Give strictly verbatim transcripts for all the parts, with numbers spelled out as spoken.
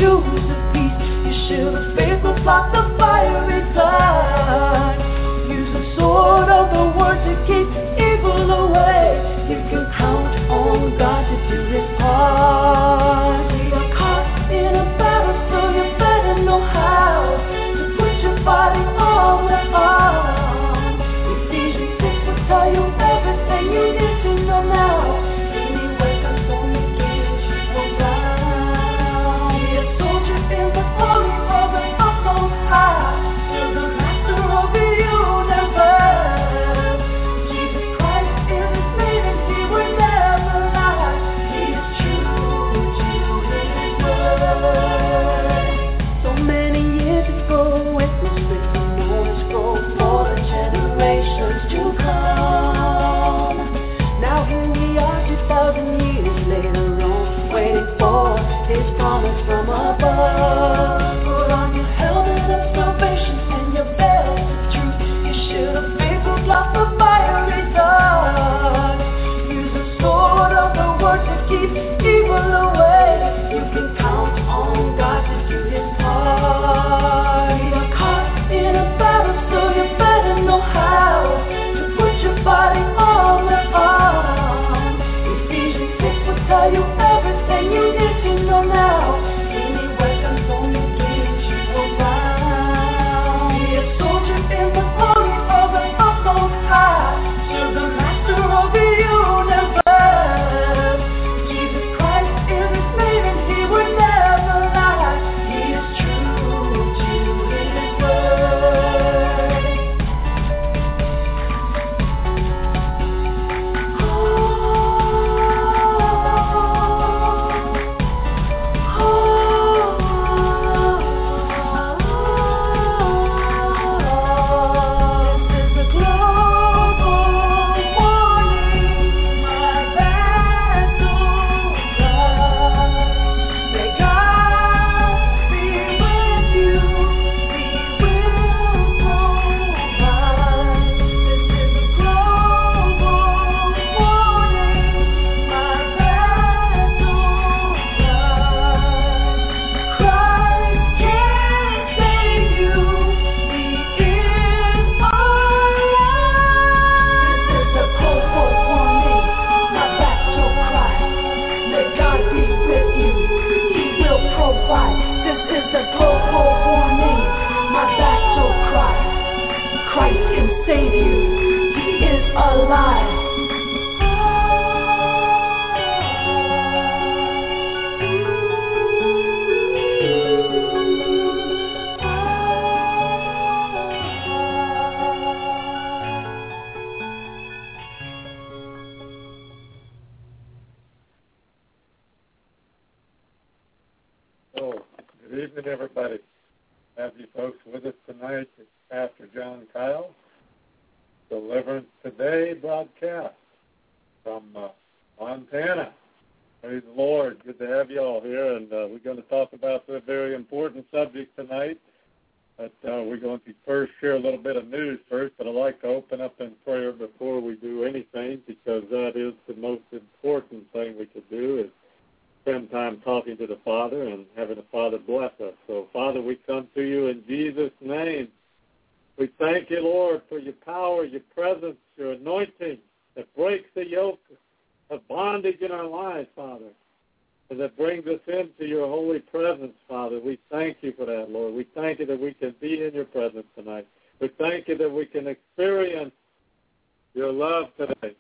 shoes of peace. Your shield of faith will block the fiery dart. Use the sword of the word to keep evil away. You can count on God to do his part. We are caught in a battle, so you better know how to put your body on the arm. Ephesians six will tell you everything you need to know now. Any weapon formed against you will bound. Be a soldier in the army of the utmost high. You're the master of the universe. Jesus Christ is his name and he will never lie. He is true to his word. So many years ago it was written on a scroll for the generations to come. Now here we are two thousand years later on, waiting for his promise from above. Put on your helmet of salvation and your belt of truth. Your shield of faith will block the fiery dart. Use the sword of the word to keep evil away. You can count on God to do his part. We are caught in a battle, so you better know how to put your body on the arm. Ephesians six will tell you everything you need to know now. Any weapon formed against you will bound. Be a soldier in the army of the utmost high. You're the master of the universe. Jesus Christ is his name and he would never lie. He is true to his word. Oh, oh, this is a global warning. My battle cry. May God be with you. He will provide. This is a global warning. My battle cry. Christ can save you. He is alive. This is a global warning. My battle cry. May God be with you. He will provide. This is a global warning. My battle cry. Christ can save you. He is alive. So, good evening, everybody. Have you folks with us tonight? It's Pastor John Kyle, Deliverance Today broadcast from uh, Montana. Praise the Lord. Good to have you all here, and uh, we're going to talk about a very important subject tonight. But uh, we're going to first share a little bit of news first, but I'd like to open up in prayer before we do anything, because that is the most important thing we could do, is spend time talking to the Father and having the Father bless us. So, Father, we come to you in Jesus' name. We thank you, Lord, for your power, your presence, your anointing that breaks the yoke of bondage in our lives, Father, and that brings us into your holy presence, Father. We thank you for that, Lord. We thank you that we can be in your presence tonight. We thank you that we can experience your love today.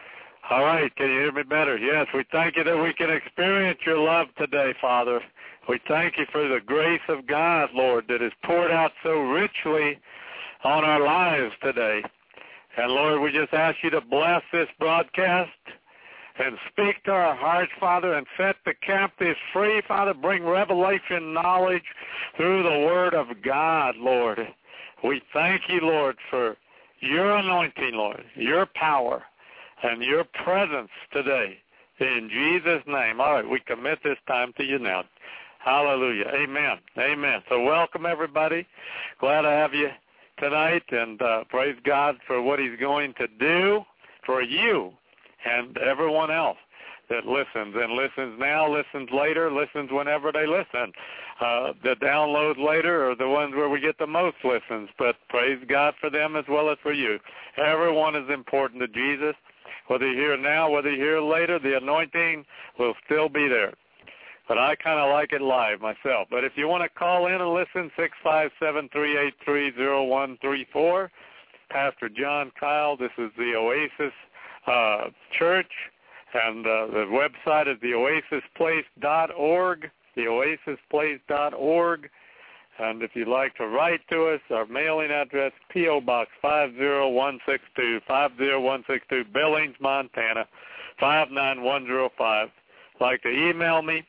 All right, can you hear me better? Yes, we thank you that we can experience your love today, Father. We thank you for the grace of God, Lord, that is poured out so richly on our lives today. And, Lord, we just ask you to bless this broadcast and speak to our hearts, Father, and set the captives free, Father. Bring revelation knowledge through the word of God, Lord. We thank you, Lord, for your anointing, Lord, your power, and your presence today. In Jesus' name. All right, we commit this time to you now. Hallelujah. Amen. Amen. So welcome, everybody. Glad to have you tonight, and uh, praise God for what he's going to do for you and everyone else that listens, and listens now, listens later, listens whenever they listen. Uh, the downloads later are the ones where we get the most listens, but praise God for them as well as for you. Everyone is important to Jesus. Whether you're here now, whether you're here later, the anointing will still be there. But I kind of like it live myself. But if you want to call in and listen, six five seven, three eight three, zero one three four. Pastor John Kyle, this is the Oasis uh, Church, and uh, the website is the oasis place dot org. the oasis place dot org, and if you'd like to write to us, our mailing address, P O. Box five oh one six two, five oh one six two, Billings, Montana, five nine one zero five. If you'd like to email me,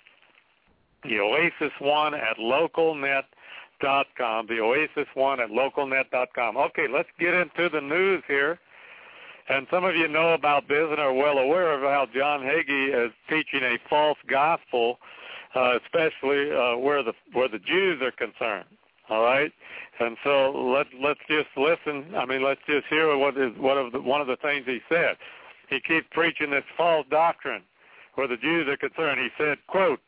the oasis one at localnet dot com, the oasis one at localnet dot com. Okay, let's get into the news here. And some of you know about this and are well aware of how John Hagee is teaching a false gospel, Uh, especially uh, where the where the Jews are concerned. All right, and so let let's just listen. I mean, let's just hear what is what of the, one of the things he said. He keeps preaching this false doctrine where the Jews are concerned. He said, "quote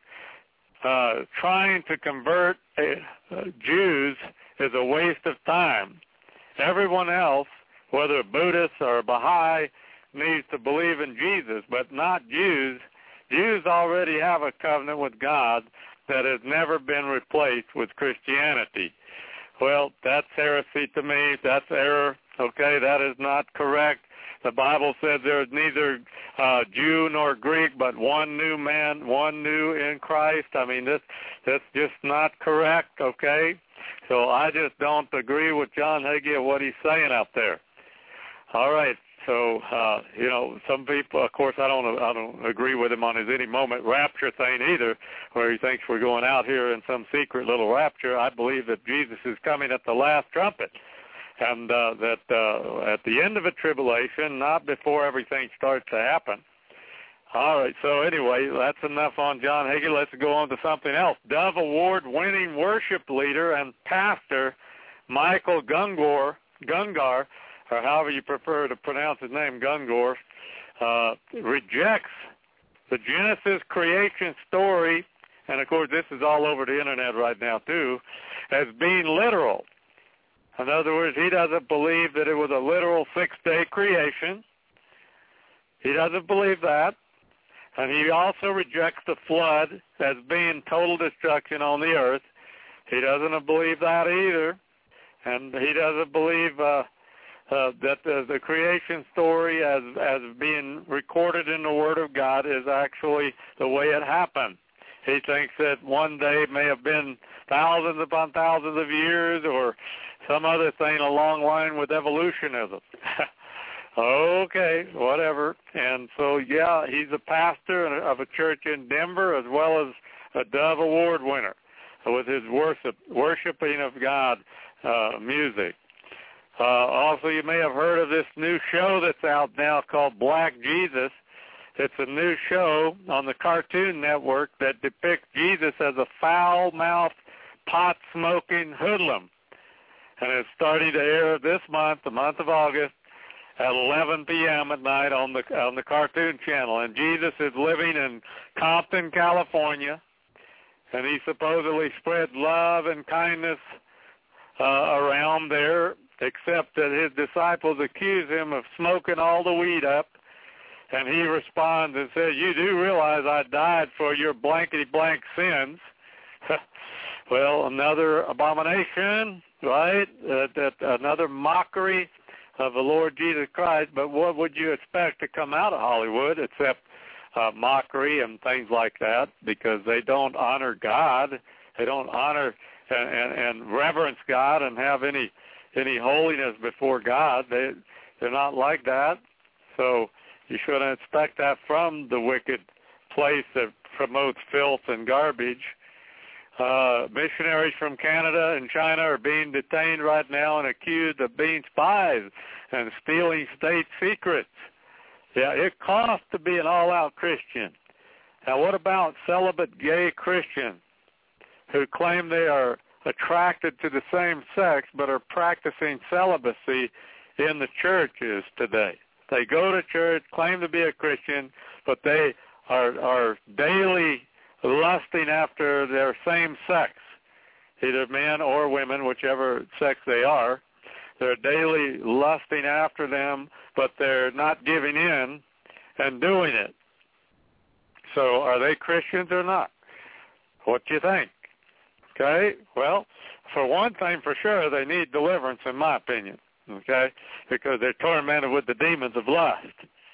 uh, Trying to convert uh, Jews is a waste of time. Everyone else, whether Buddhists or Baha'i, needs to believe in Jesus, but not Jews." Jews already have a covenant with God that has never been replaced with Christianity. Well, that's heresy to me. That's error. Okay, that is not correct. The Bible says there is neither uh, Jew nor Greek, but one new man, one new in Christ. I mean, this that's just not correct, okay? So I just don't agree with John Hagee and what he's saying out there. All right. So, uh, you know, some people, of course, I don't I don't agree with him on his any moment rapture thing either, where he thinks we're going out here in some secret little rapture. I believe that Jesus is coming at the last trumpet, and uh, that uh, at the end of a tribulation, not before everything starts to happen. All right, so anyway, that's enough on John Hagee. Let's go on to something else. Dove Award-winning worship leader and pastor Michael Gungor, Gungar, or however you prefer to pronounce his name, Gungor, uh, rejects the Genesis creation story, and of course this is all over the internet right now too, as being literal. In other words, he doesn't believe that it was a literal six-day creation. He doesn't believe that. And he also rejects the flood as being total destruction on the earth. He doesn't believe that either. And he doesn't believe uh, uh, that the, the creation story as, as being recorded in the Word of God is actually the way it happened. He thinks that one day may have been thousands upon thousands of years or some other thing along line with evolutionism. Okay, whatever. And so, yeah, he's a pastor of a church in Denver as well as a Dove Award winner with his worship, worshiping of God uh, music. Uh, also, you may have heard of this new show that's out now called Black Jesus. It's a new show on the Cartoon Network that depicts Jesus as a foul-mouthed, pot-smoking hoodlum. And it's starting to air this month, the month of August, at eleven p.m. at night on the on the Cartoon Channel. And Jesus is living in Compton, California, and he supposedly spreads love and kindness uh, around there, except that his disciples accuse him of smoking all the weed up. And he responds and says, "You do realize I died for your blankety-blank sins." Well, another abomination, right? Uh, that another mockery of the Lord Jesus Christ. But what would you expect to come out of Hollywood except uh, mockery and things like that? Because they don't honor God, they don't honor and, and, and reverence God and have any any holiness before God. They they're not like that. So you shouldn't expect that from the wicked place that promotes filth and garbage. Uh, missionaries from Canada and China are being detained right now and accused of being spies and stealing state secrets. Yeah, it costs to be an all-out Christian. Now, what about celibate gay Christians who claim they are attracted to the same sex but are practicing celibacy in the churches today? They go to church, claim to be a Christian, but they are, are daily lusting after their same sex. either men or women, whichever sex they are. They're daily lusting after them, but they're not giving in and doing it. So are they Christians or not? What do you think? Okay, well, for one thing for sure, they need deliverance, in my opinion, okay, because they're tormented with the demons of lust,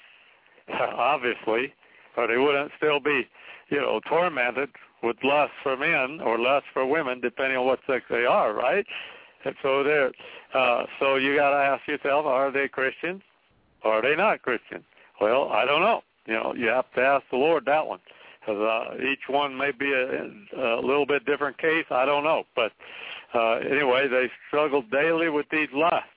obviously, or they wouldn't still be, you know, tormented with lust for men or lust for women, depending on what sex they are, right? And so they're, uh, so you got to ask yourself, are they Christians or are they not Christians? Well, I don't know. You know, you have to ask the Lord that one, because uh, each one may be a, a little bit different case. I don't know. But uh, anyway, they struggle daily with these lusts,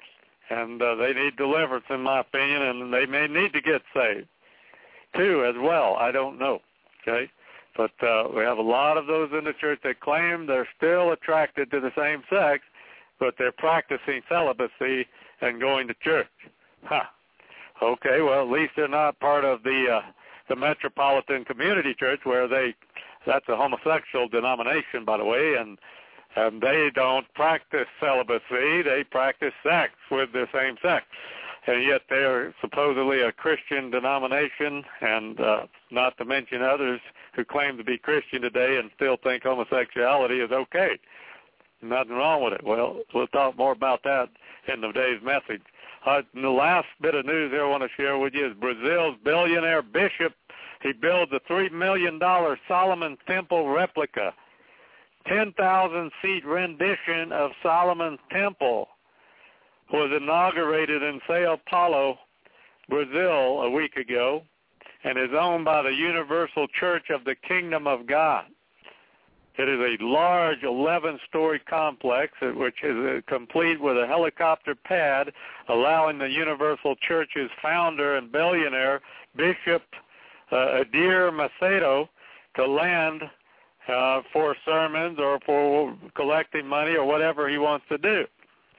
and uh, they need deliverance, in my opinion, and they may need to get saved, too, as well. I don't know, okay? But uh, we have a lot of those in the church that claim they're still attracted to the same sex, but they're practicing celibacy and going to church. Huh. Okay, well, at least they're not part of the uh, the Metropolitan Community Church, where they, that's a homosexual denomination, by the way, and and they don't practice celibacy. They practice sex with the same sex. And yet they're supposedly a Christian denomination, and uh, not to mention others who claim to be Christian today and still think homosexuality is okay. Nothing wrong with it. Well, we'll talk more about that in today's message. Uh, the last bit of news here I want to share with you is Brazil's billionaire bishop. He builds a three million dollars Solomon Temple replica, ten thousand seat rendition of Solomon's Temple. Was inaugurated in Sao Paulo, Brazil, a week ago, and is owned by the Universal Church of the Kingdom of God. It is a large eleven-story complex, which is complete with a helicopter pad, allowing the Universal Church's founder and billionaire, Bishop uh, Edir Macedo, to land uh, for sermons or for collecting money or whatever he wants to do.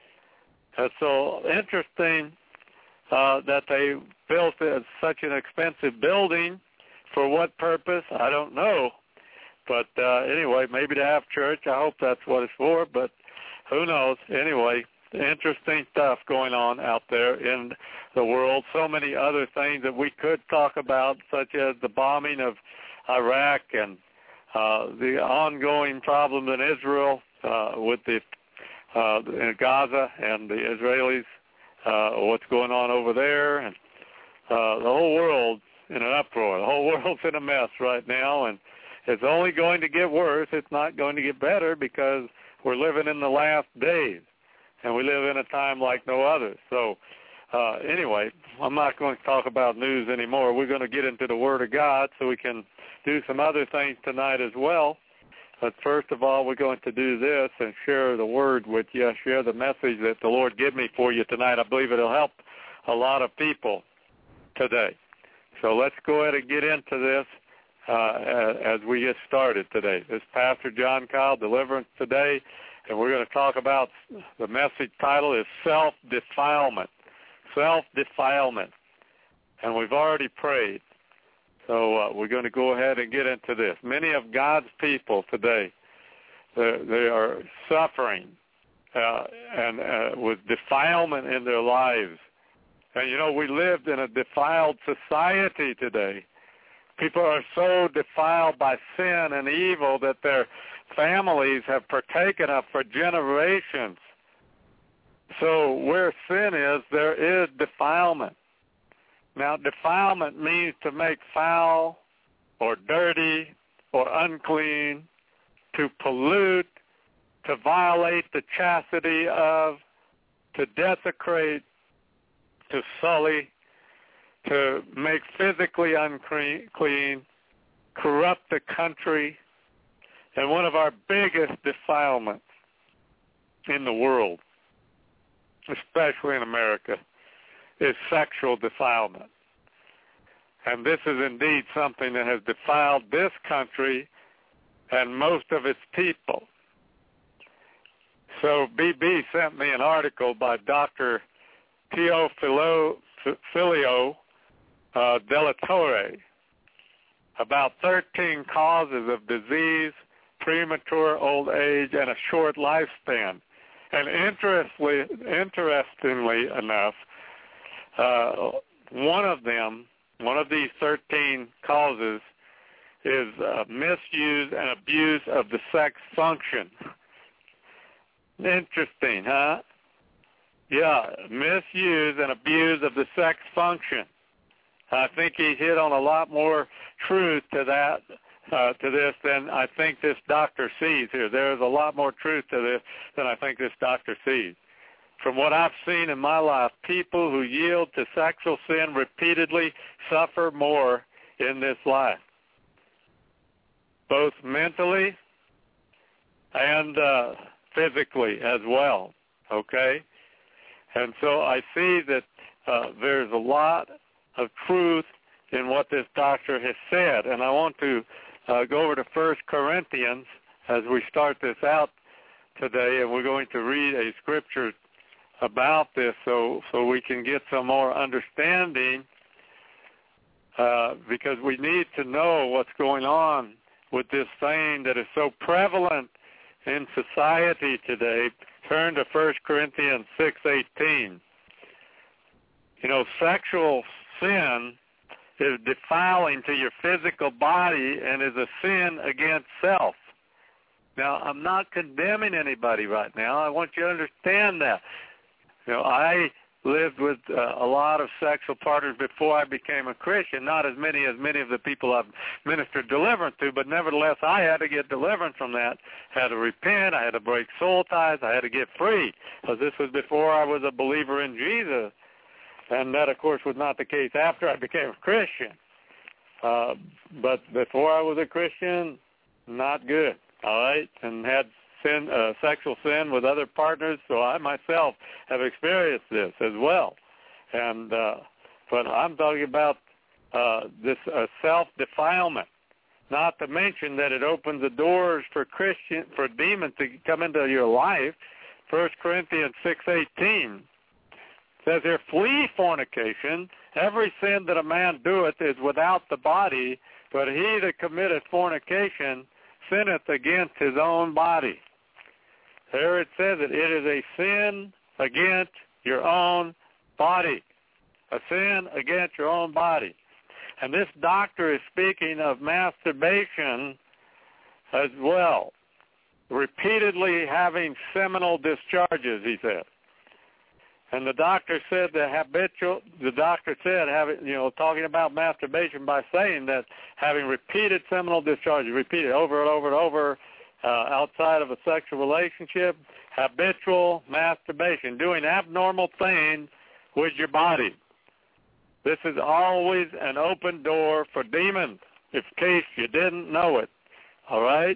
It's so interesting uh, that they built such an expensive building. For what purpose? I don't know. But uh, anyway, maybe to have church. I hope that's what it's for, but who knows? Anyway, interesting stuff going on out there in the world. So many other things that we could talk about, such as the bombing of Iraq and uh, the ongoing problems in Israel uh, with the Uh, in Gaza and the Israelis, uh, what's going on over there, and uh, the whole world in an uproar. The whole world's in a mess right now, and it's only going to get worse. It's not going to get better because we're living in the last days, and we live in a time like no other. So uh, anyway, I'm not going to talk about news anymore. We're going to get into the Word of God so we can do some other things tonight as well. But first of all, we're going to do this and share the word with you, share the message that the Lord gave me for you tonight. I believe it'll help a lot of people today. So let's go ahead and get into this uh, as we get started today. This is Pastor John Kyle, Deliverance Today, and we're going to talk about, the message title is Self-Defilement. Self-Defilement. And we've already prayed. So uh, we're going to go ahead and get into this. Many of God's people today, they are suffering uh, and uh, with defilement in their lives. And, you know, we lived in a defiled society today. People are so defiled by sin and evil that their families have partaken of for generations. So where sin is, there is defilement. Now, defilement means to make foul or dirty or unclean, to pollute, to violate the chastity of, to desecrate, to sully, to make physically unclean, corrupt the country. And one of our biggest defilements in the world, especially in America, is sexual defilement. And this is indeed something that has defiled this country and most of its people. So B B sent me an article by Doctor Teofilio uh, Della Torre about thirteen causes of disease, premature old age, and a short lifespan. And interestingly, interestingly enough, uh, one of them, one of these thirteen causes, is uh, misuse and abuse of the sex function. Interesting, huh? Yeah, misuse and abuse of the sex function. I think he hit on a lot more truth to that, uh, to this than I think this doctor sees here. There's a lot more truth to this than I think this doctor sees. From what I've seen in my life, people who yield to sexual sin repeatedly suffer more in this life, both mentally and uh, physically as well, okay? And so I see that uh, there's a lot of truth in what this doctor has said. And I want to uh, go over to First Corinthians as we start this out today, and we're going to read a scripture about this so, so we can get some more understanding uh, because we need to know what's going on with this thing that is so prevalent in society today. Turn to First Corinthians six eighteen. You know, sexual sin is defiling to your physical body and is a sin against self. Now, I'm not condemning anybody right now. I want you to understand that. You know, I lived with uh, a lot of sexual partners before I became a Christian, not as many as many of the people I've ministered deliverance to, but nevertheless I had to get deliverance from that. I had to repent. I had to break soul ties. I had to get free, because this was before I was a believer in Jesus. And that, of course, was not the case after I became a Christian. Uh, but before I was a Christian, not good, all right, and had sin, uh, sexual sin with other partners, so I myself have experienced this as well. And uh, but I'm talking about uh, this uh, self-defilement, not to mention that it opens the doors for Christian, for demons to come into your life. First Corinthians six eighteen says here, flee fornication. Every sin that a man doeth is without the body, but he that committeth fornication sinneth against his own body. There it says that it is a sin against your own body. A sin against your own body. And this doctor is speaking of masturbation as well. Repeatedly having seminal discharges, he said. And the doctor said that habitual, the doctor said, having, you know, talking about masturbation by saying that having repeated seminal discharges, repeated over and over and over, uh, outside of a sexual relationship, habitual masturbation, doing abnormal things with your body. This is always an open door for demons, in case you didn't know it, all right?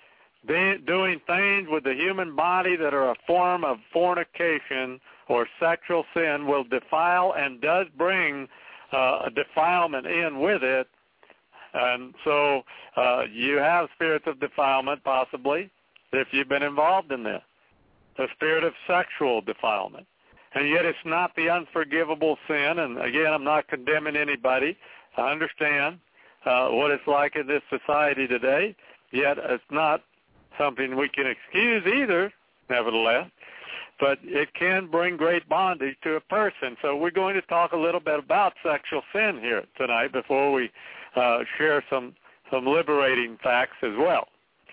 De- doing things with the human body that are a form of fornication or sexual sin will defile and does bring uh, a defilement in with it. And so uh, you have spirits of defilement possibly if you've been involved in this, the spirit of sexual defilement. And yet it's not the unforgivable sin. And again, I'm not condemning anybody. I understand uh, what it's like in this society today, yet it's not something we can excuse either, nevertheless. But it can bring great bondage to a person. So we're going to talk a little bit about sexual sin here tonight before we uh, share some, some liberating facts as well.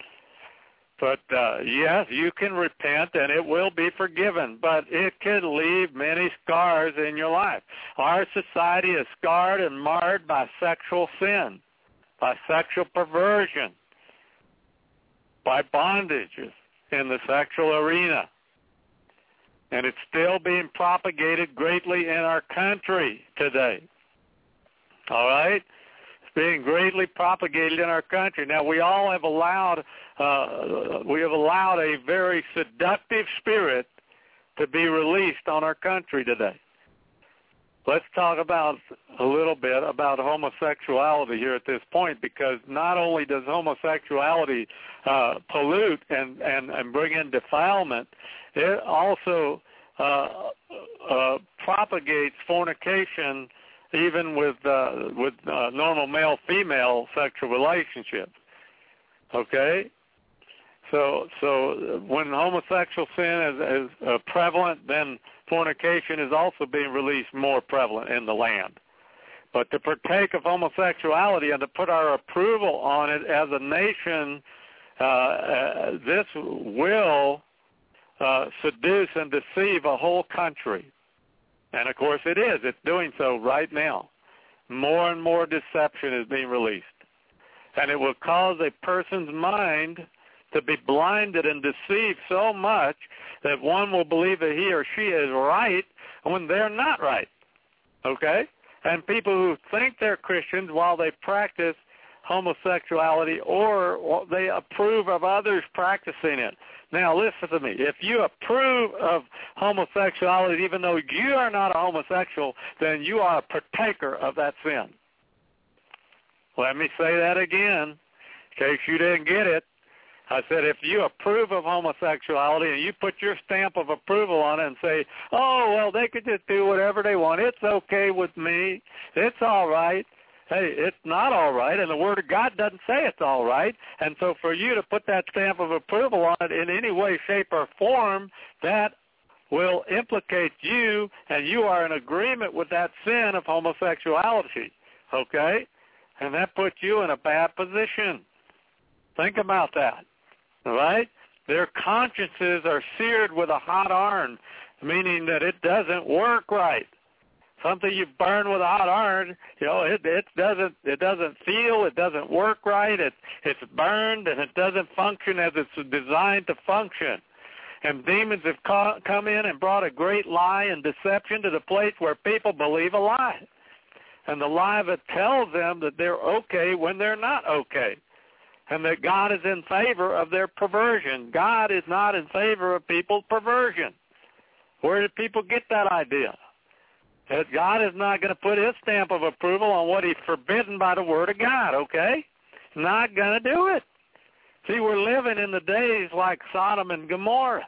But, uh, yes, you can repent and it will be forgiven, but it can leave many scars in your life. Our society is scarred and marred by sexual sin, by sexual perversion, by bondages in the sexual arena. And it's still being propagated greatly in our country today. All right? It's being greatly propagated in our country. Now, we all have allowed, uh, we have allowed a very seductive spirit to be released on our country today. Let's talk about a little bit about homosexuality here at this point, because not only does homosexuality uh, pollute and, and, and bring in defilement, it also uh, uh, propagates fornication even with uh, with uh, normal male-female sexual relationships. Okay? So so when homosexual sin is, is uh, prevalent, then fornication is also being released more prevalent in the land. But to partake of homosexuality and to put our approval on it as a nation, uh, uh, this will uh, seduce and deceive a whole country. And, of course, it is. It's doing so right now. More and more deception is being released. And it will cause a person's mind to be blinded and deceived so much that one will believe that he or she is right when they're not right. Okay? And people who think they're Christians while they practice homosexuality or they approve of others practicing it. Now, listen to me. If you approve of homosexuality even though you are not a homosexual, then you are a partaker of that sin. Let me say that again in case you didn't get it. I said if you approve of homosexuality and you put your stamp of approval on it and say, oh, well, they could just do whatever they want. It's okay with me. It's all right. Hey, it's not all right, and the Word of God doesn't say it's all right. And so for you to put that stamp of approval on it in any way, shape, or form, that will implicate you, and you are in agreement with that sin of homosexuality, okay? And that puts you in a bad position. Think about that. All right? Their consciences are seared with a hot iron, meaning that it doesn't work right. Something you burn with a hot iron, you know, it, it doesn't it doesn't feel, it doesn't work right. It it's burned and it doesn't function as it's designed to function. And demons have ca- come in and brought a great lie and deception to the place where people believe a lie, and the lie that tells them that they're okay when they're not okay. And that God is in favor of their perversion. God is not in favor of people's perversion. Where did people get that idea? That God is not going to put his stamp of approval on what he's forbidden by the Word of God, okay? Not going to do it. See, we're living in the days like Sodom and Gomorrah.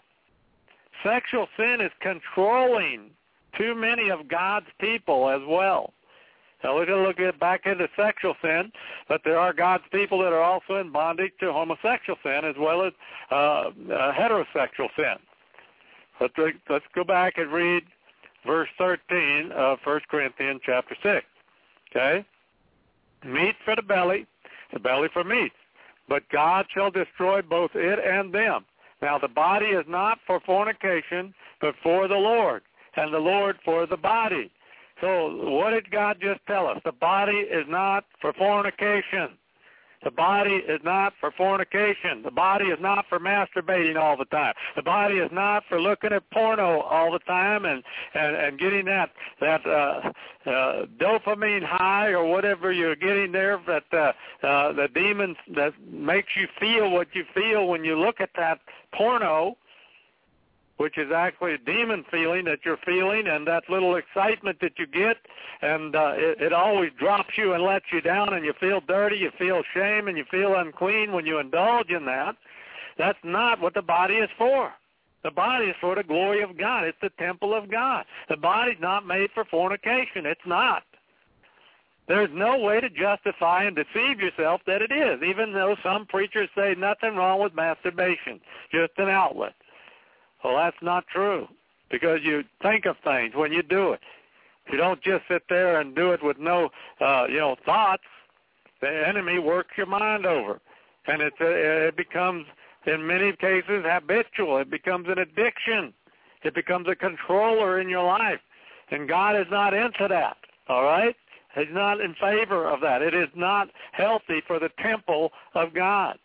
Sexual sin is controlling too many of God's people as well. Now, we're going to look at back into sexual sin, but there are God's people that are also in bondage to homosexual sin as well as uh, uh, heterosexual sin. Let's, let's go back and read verse thirteen of First Corinthians chapter six. Okay? Meat for the belly, the belly for meat. But God shall destroy both it and them. Now, the body is not for fornication, but for the Lord, and the Lord for the body. So what did God just tell us? The body is not for fornication. The body is not for fornication. The body is not for masturbating all the time. The body is not for looking at porno all the time and, and, and getting that that uh, uh, dopamine high or whatever you're getting there, that uh, uh, the demons that makes you feel what you feel when you look at that porno, which is actually a demon feeling that you're feeling, and that little excitement that you get, and uh, it, it always drops you and lets you down, and you feel dirty, you feel shame, and you feel unclean when you indulge in that. That's not what the body is for. The body is for the glory of God. It's the temple of God. The body's not made for fornication. It's not. There's no way to justify and deceive yourself that it is, even though some preachers say nothing wrong with masturbation, just an outlet. Well, that's not true, because you think of things when you do it. You don't just sit there and do it with no, uh, you know, thoughts. The enemy works your mind over, and it's a, it becomes, in many cases, habitual. It becomes an addiction. It becomes a controller in your life, and God is not into that, all right? He's not in favor of that. It is not healthy for the temple of God,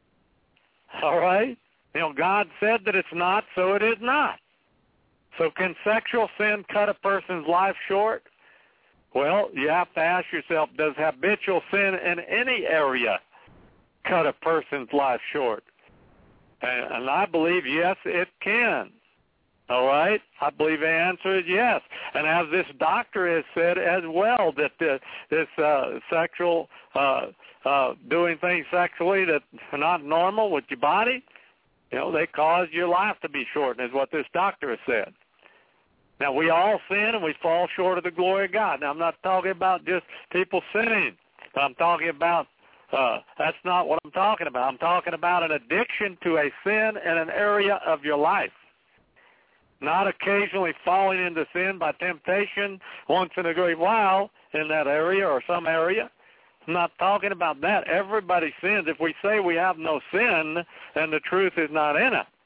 all right? You know, God said that it's not, so it is not. So can sexual sin cut a person's life short? Well, you have to ask yourself, does habitual sin in any area cut a person's life short? And, and I believe, yes, it can. All right? I believe the answer is yes. And as this doctor has said as well, that the, this uh, sexual, uh, uh, doing things sexually that are not normal with your body, you know, they cause your life to be shortened, is what this doctor has said. Now, we all sin and we fall short of the glory of God. Now, I'm not talking about just people sinning, but I'm talking about Uh, that's not what I'm talking about. I'm talking about an addiction to a sin in an area of your life. Not occasionally falling into sin by temptation once in a great while in that area or some area. I'm not talking about that. Everybody sins. If we say we have no sin, then the truth is not in us.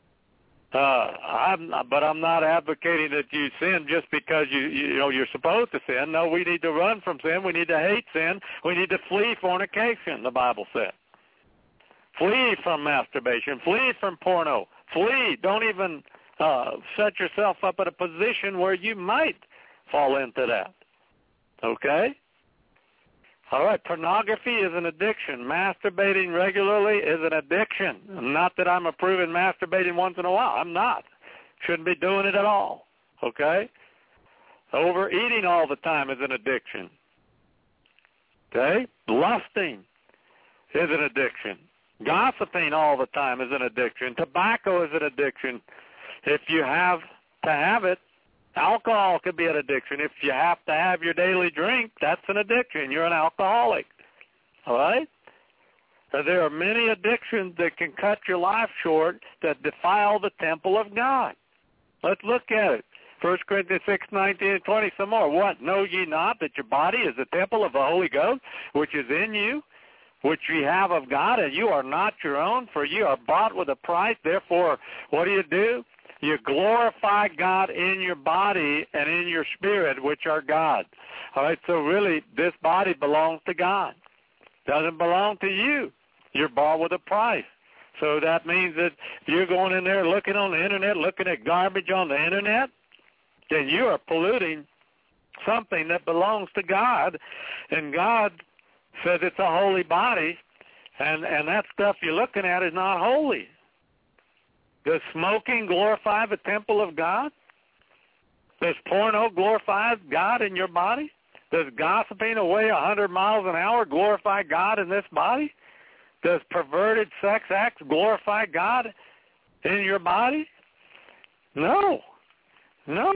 Uh, I'm, but I'm not advocating that you sin just because you, you know you're supposed to sin. No, we need to run from sin. We need to hate sin. We need to flee fornication, the Bible said. Flee from masturbation. Flee from porno. Flee. Don't even uh, set yourself up in a position where you might fall into that. Okay? All right, pornography is an addiction. Masturbating regularly is an addiction. Not that I'm approving masturbating once in a while. I'm not. Shouldn't be doing it at all. Okay? Overeating all the time is an addiction. Okay? Lusting is an addiction. Gossiping all the time is an addiction. Tobacco is an addiction. If you have to have it, alcohol could be an addiction. If you have to have your daily drink, that's an addiction. You're an alcoholic. All right? There are many addictions that can cut your life short that defile the temple of God. Let's look at it. First Corinthians six, nineteen and twenty, some more. What? Know ye not that your body is the temple of the Holy Ghost, which is in you, which ye have of God, and you are not your own, for you are bought with a price. Therefore, what do you do? You glorify God in your body and in your spirit, which are God. All right, so really, this body belongs to God. Doesn't belong to you. You're bought with a price. So that means that if you're going in there looking on the Internet, looking at garbage on the Internet, then you are polluting something that belongs to God. And God says it's a holy body, and, and that stuff you're looking at is not holy. Does smoking glorify the temple of God? Does porno glorify God in your body? Does gossiping away a hundred miles an hour glorify God in this body? Does perverted sex acts glorify God in your body? No. No.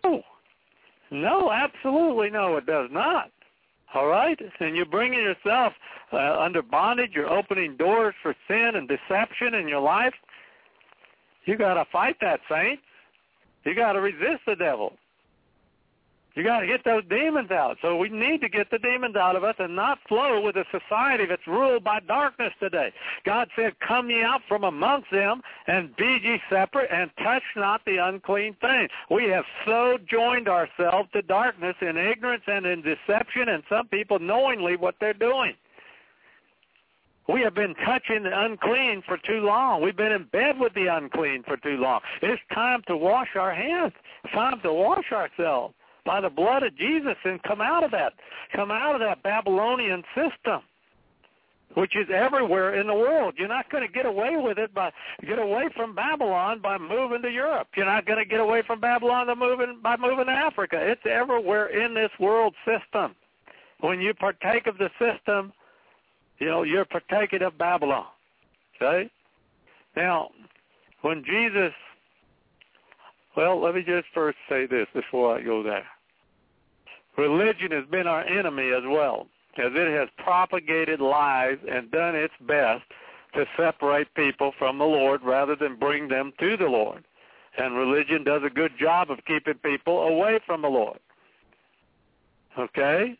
No, absolutely no, it does not. All right? And you're bringing yourself uh, under bondage. You're opening doors for sin and deception in your life. You got to fight that, saints. You got to resist the devil. You got to get those demons out. So we need to get the demons out of us and not flow with a society that's ruled by darkness today. God said, come ye out from amongst them and be ye separate and touch not the unclean thing. We have so joined ourselves to darkness in ignorance and in deception, and some people knowingly what they're doing. We have been touching the unclean for too long. We've been in bed with the unclean for too long. It's time to wash our hands. It's time to wash ourselves by the blood of Jesus and come out of that. Come out of that Babylonian system, which is everywhere in the world. You're not going to get away with it by get away from Babylon by moving to Europe. You're not going to get away from Babylon by moving, by moving to Africa. It's everywhere in this world system. When you partake of the system, you know, you're partaking of Babylon, okay? Now, when Jesus, well, let me just first say this before I go there. Religion has been our enemy as well, as it has propagated lies and done its best to separate people from the Lord rather than bring them to the Lord. And religion does a good job of keeping people away from the Lord, okay?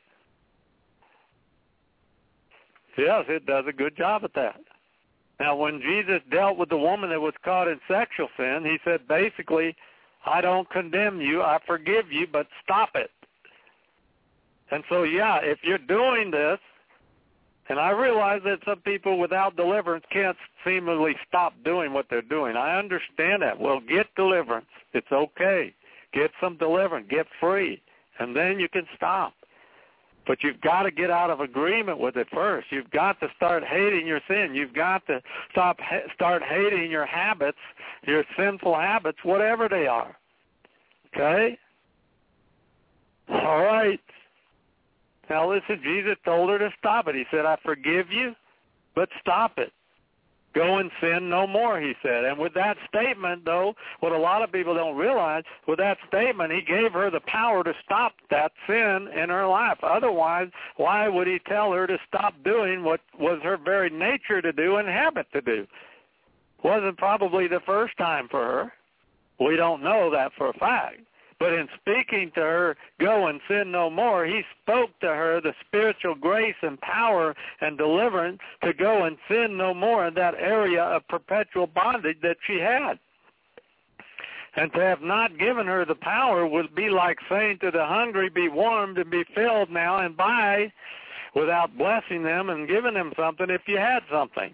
Yes, it does a good job at that. Now, when Jesus dealt with the woman that was caught in sexual sin, he said, basically, I don't condemn you, I forgive you, but stop it. And so, yeah, if you're doing this, and I realize that some people without deliverance can't seemingly stop doing what they're doing. I understand that. Well, get deliverance. It's okay. Get some deliverance. Get free. And then you can stop. But you've got to get out of agreement with it first. You've got to start hating your sin. You've got to stop, start hating your habits, your sinful habits, whatever they are. Okay? All right. Now listen, Jesus told her to stop it. He said, I forgive you, but stop it. Go and sin no more, he said. And with that statement, though, what a lot of people don't realize, with that statement, he gave her the power to stop that sin in her life. Otherwise, why would he tell her to stop doing what was her very nature to do and habit to do? Wasn't probably the first time for her. We don't know that for a fact. But in speaking to her, go and sin no more, he spoke to her the spiritual grace and power and deliverance to go and sin no more in that area of perpetual bondage that she had. And to have not given her the power would be like saying to the hungry, be warmed and be filled now and buy, without blessing them and giving them something if you had something.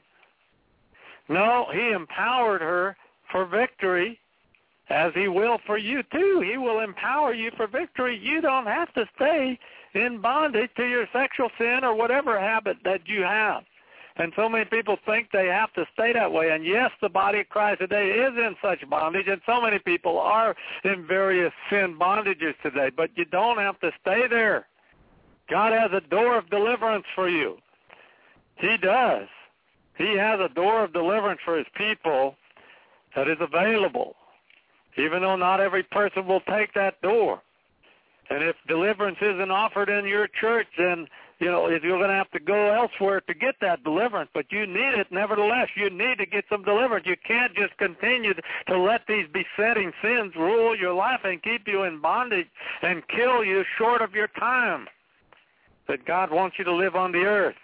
No, he empowered her for victory, as he will for you too. He will empower you for victory. You don't have to stay in bondage to your sexual sin or whatever habit that you have. And so many people think they have to stay that way. And yes, the body of Christ today is in such bondage, and so many people are in various sin bondages today. But you don't have to stay there. God has a door of deliverance for you. He does. He has a door of deliverance for his people that is available, even though not every person will take that door. And if deliverance isn't offered in your church, then, you know, you're going to have to go elsewhere to get that deliverance. But you need it nevertheless. You need to get some deliverance. You can't just continue to let these besetting sins rule your life and keep you in bondage and kill you short of your time that God wants you to live on the earth.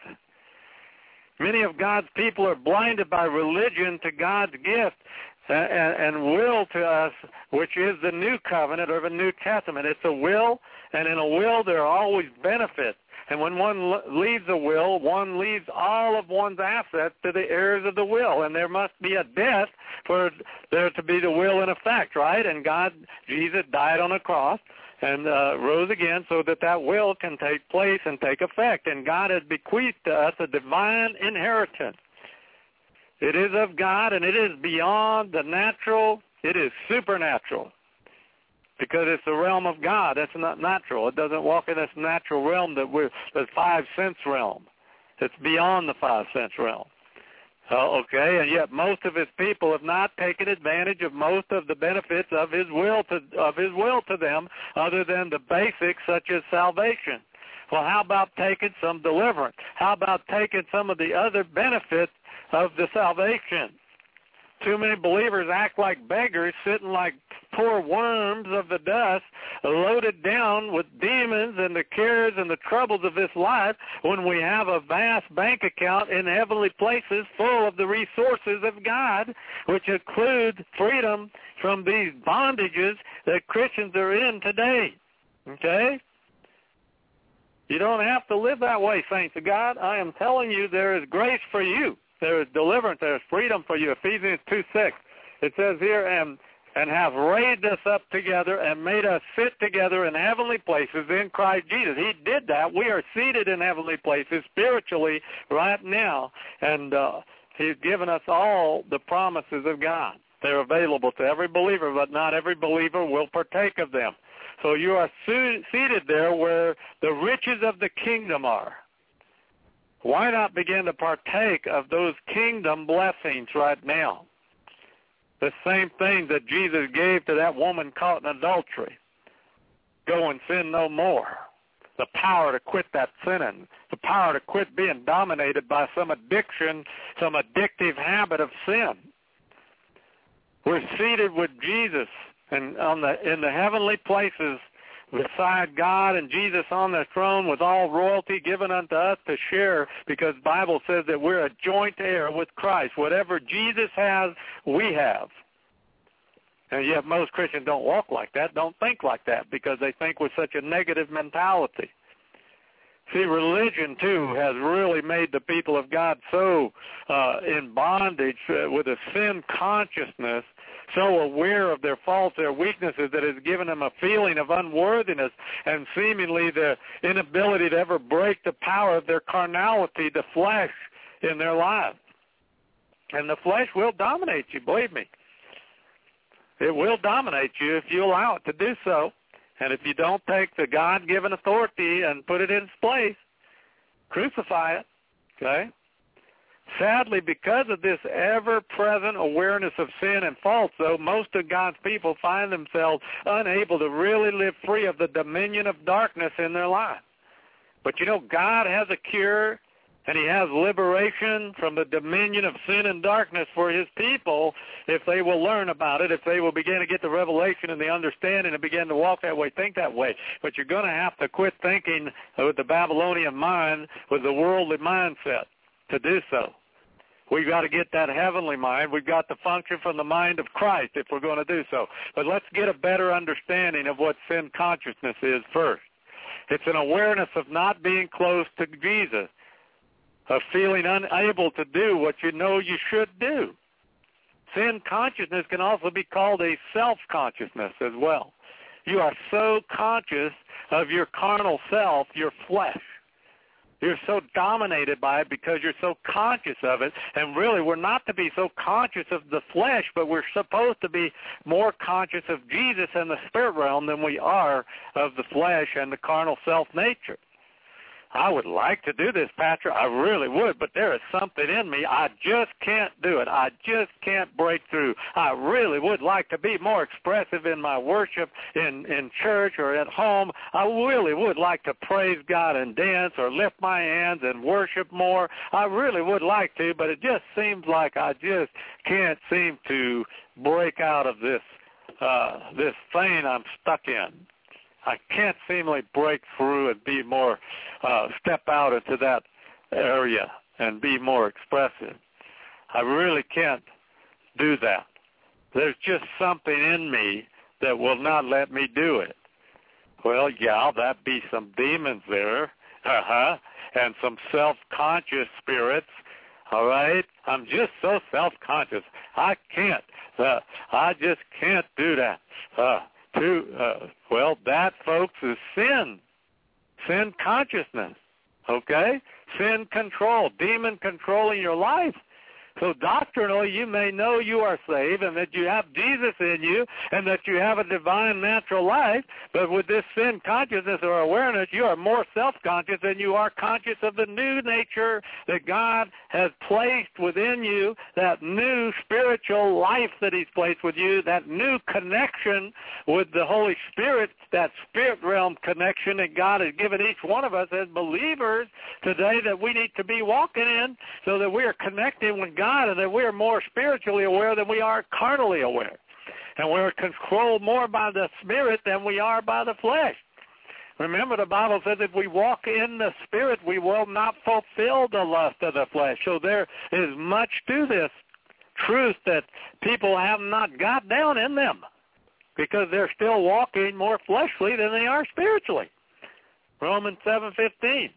Many of God's people are blinded by religion to God's gift and, and will to us, which is the new covenant or the New Testament. It's a will, and in a will there are always benefits. And when one leaves a will, one leaves all of one's assets to the heirs of the will. And there must be a death for there to be the will in effect, right? And God, Jesus died on a cross and uh, rose again so that that will can take place and take effect. And God has bequeathed to us a divine inheritance. It is of God, and it is beyond the natural. It is supernatural because it's the realm of God. That's not natural. It doesn't walk in this natural realm that we're the five sense realm. It's beyond the five sense realm. Uh, okay, and yet most of his people have not taken advantage of most of the benefits of his will to of his will to them, other than the basics such as salvation. Well, how about taking some deliverance? How about taking some of the other benefits of the salvation? Too many believers act like beggars, sitting like poor worms of the dust, loaded down with demons and the cares and the troubles of this life, when we have a vast bank account in heavenly places full of the resources of God, which include freedom from these bondages that Christians are in today. Okay? You don't have to live that way, saints of God. I am telling you, there is grace for you. There is deliverance. There is freedom for you. Ephesians two six. It says here, and and have raised us up together and made us sit together in heavenly places in Christ Jesus. He did that. We are seated in heavenly places spiritually right now, and uh, he's given us all the promises of God. They're available to every believer, but not every believer will partake of them. So you are su- seated there where the riches of the kingdom are. Why not begin to partake of those kingdom blessings right now? The same thing that Jesus gave to that woman caught in adultery. Go and sin no more. The power to quit that sinning. The power to quit being dominated by some addiction, some addictive habit of sin. We're seated with Jesus and on the in the heavenly places beside God and Jesus on the throne with all royalty given unto us to share, because the Bible says that we're a joint heir with Christ. Whatever Jesus has, we have. And yet most Christians don't walk like that, don't think like that, because they think with such a negative mentality. See, religion, too, has really made the people of God so uh, in bondage uh, with a sin consciousness, so aware of their faults, their weaknesses, that has given them a feeling of unworthiness and seemingly the inability to ever break the power of their carnality, the flesh, in their lives. And the flesh will dominate you, believe me. It will dominate you if you allow it to do so. And if you don't take the God-given authority and put it in its place, crucify it, okay? Sadly, because of this ever-present awareness of sin and fault, though, most of God's people find themselves unable to really live free of the dominion of darkness in their lives. But you know, God has a cure, and he has liberation from the dominion of sin and darkness for his people if they will learn about it, if they will begin to get the revelation and the understanding and begin to walk that way, think that way. But you're going to have to quit thinking with the Babylonian mind, with the worldly mindset to do so. We've got to get that heavenly mind. We've got to function from the mind of Christ if we're going to do so. But let's get a better understanding of what sin consciousness is first. It's an awareness of not being close to Jesus, of feeling unable to do what you know you should do. Sin consciousness can also be called a self-consciousness as well. You are so conscious of your carnal self, your flesh. You're so dominated by it because you're so conscious of it. And really, we're not to be so conscious of the flesh, but we're supposed to be more conscious of Jesus and the spirit realm than we are of the flesh and the carnal self-nature. I would like to do this, Patrick. I really would, but there is something in me. I just can't do it. I just can't break through. I really would like to be more expressive in my worship in, in church or at home. I really would like to praise God and dance or lift my hands and worship more. I really would like to, but it just seems like I just can't seem to break out of this uh, this thing I'm stuck in. I can't seemingly break through and be more, uh, step out into that area and be more expressive. I really can't do that. There's just something in me that will not let me do it. Well, yeah, that'd be some demons there, uh-huh, and some self-conscious spirits, all right? I'm just so self-conscious. I can't. Uh, I just can't do that. Uh To, uh, well, that, folks, is sin, sin consciousness, okay? Sin control, demon controlling your life. So doctrinally, you may know you are saved and that you have Jesus in you and that you have a divine natural life, but with this sin consciousness or awareness, you are more self-conscious than you are conscious of the new nature that God has placed within you, that new spiritual life that he's placed with you, that new connection with the Holy Spirit, that spirit realm connection that God has given each one of us as believers today that we need to be walking in so that we are connecting with God and that we are more spiritually aware than we are carnally aware. And we're controlled more by the Spirit than we are by the flesh. Remember, the Bible says if we walk in the Spirit, we will not fulfill the lust of the flesh. So there is much to this truth that people have not got down in them because they're still walking more fleshly than they are spiritually. Romans seven fifteen.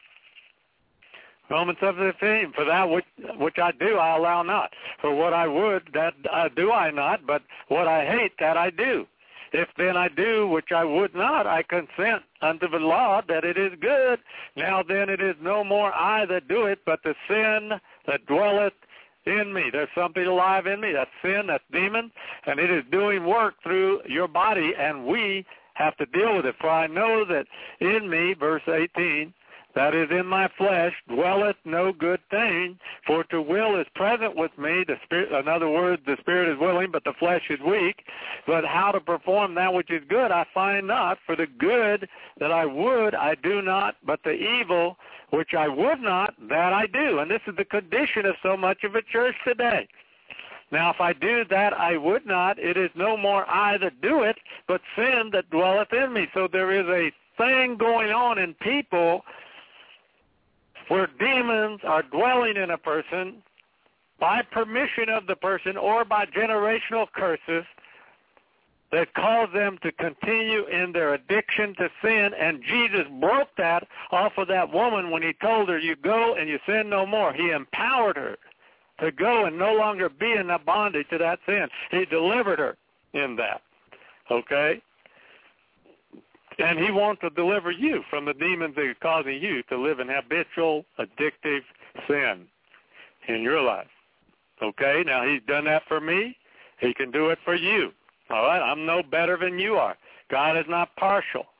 Romans seven fifteen, for that which, which I do, I allow not. For what I would, that uh, do I not, but what I hate, that I do. If then I do which I would not, I consent unto the law that it is good. Now then it is no more I that do it, but the sin that dwelleth in me. There's something alive in me. That's sin, that's demon, and it is doing work through your body, and we have to deal with it. For I know that in me, verse eighteen, that is in my flesh, dwelleth no good thing, for to will is present with me. The spirit, in other words, the spirit is willing, but the flesh is weak. But how to perform that which is good I find not. For the good that I would I do not, but the evil which I would not, that I do. And this is the condition of so much of a church today. Now, if I do that I would not, it is no more I that do it, but sin that dwelleth in me. So there is a thing going on in people where demons are dwelling in a person by permission of the person or by generational curses that cause them to continue in their addiction to sin. And Jesus broke that off of that woman when he told her, you go and you sin no more. He empowered her to go and no longer be in the bondage to that sin. He delivered her in that, okay? And he wants to deliver you from the demons that are causing you to live in habitual, addictive sin in your life. Okay? Now, he's done that for me. He can do it for you. All right? I'm no better than you are. God is not partial.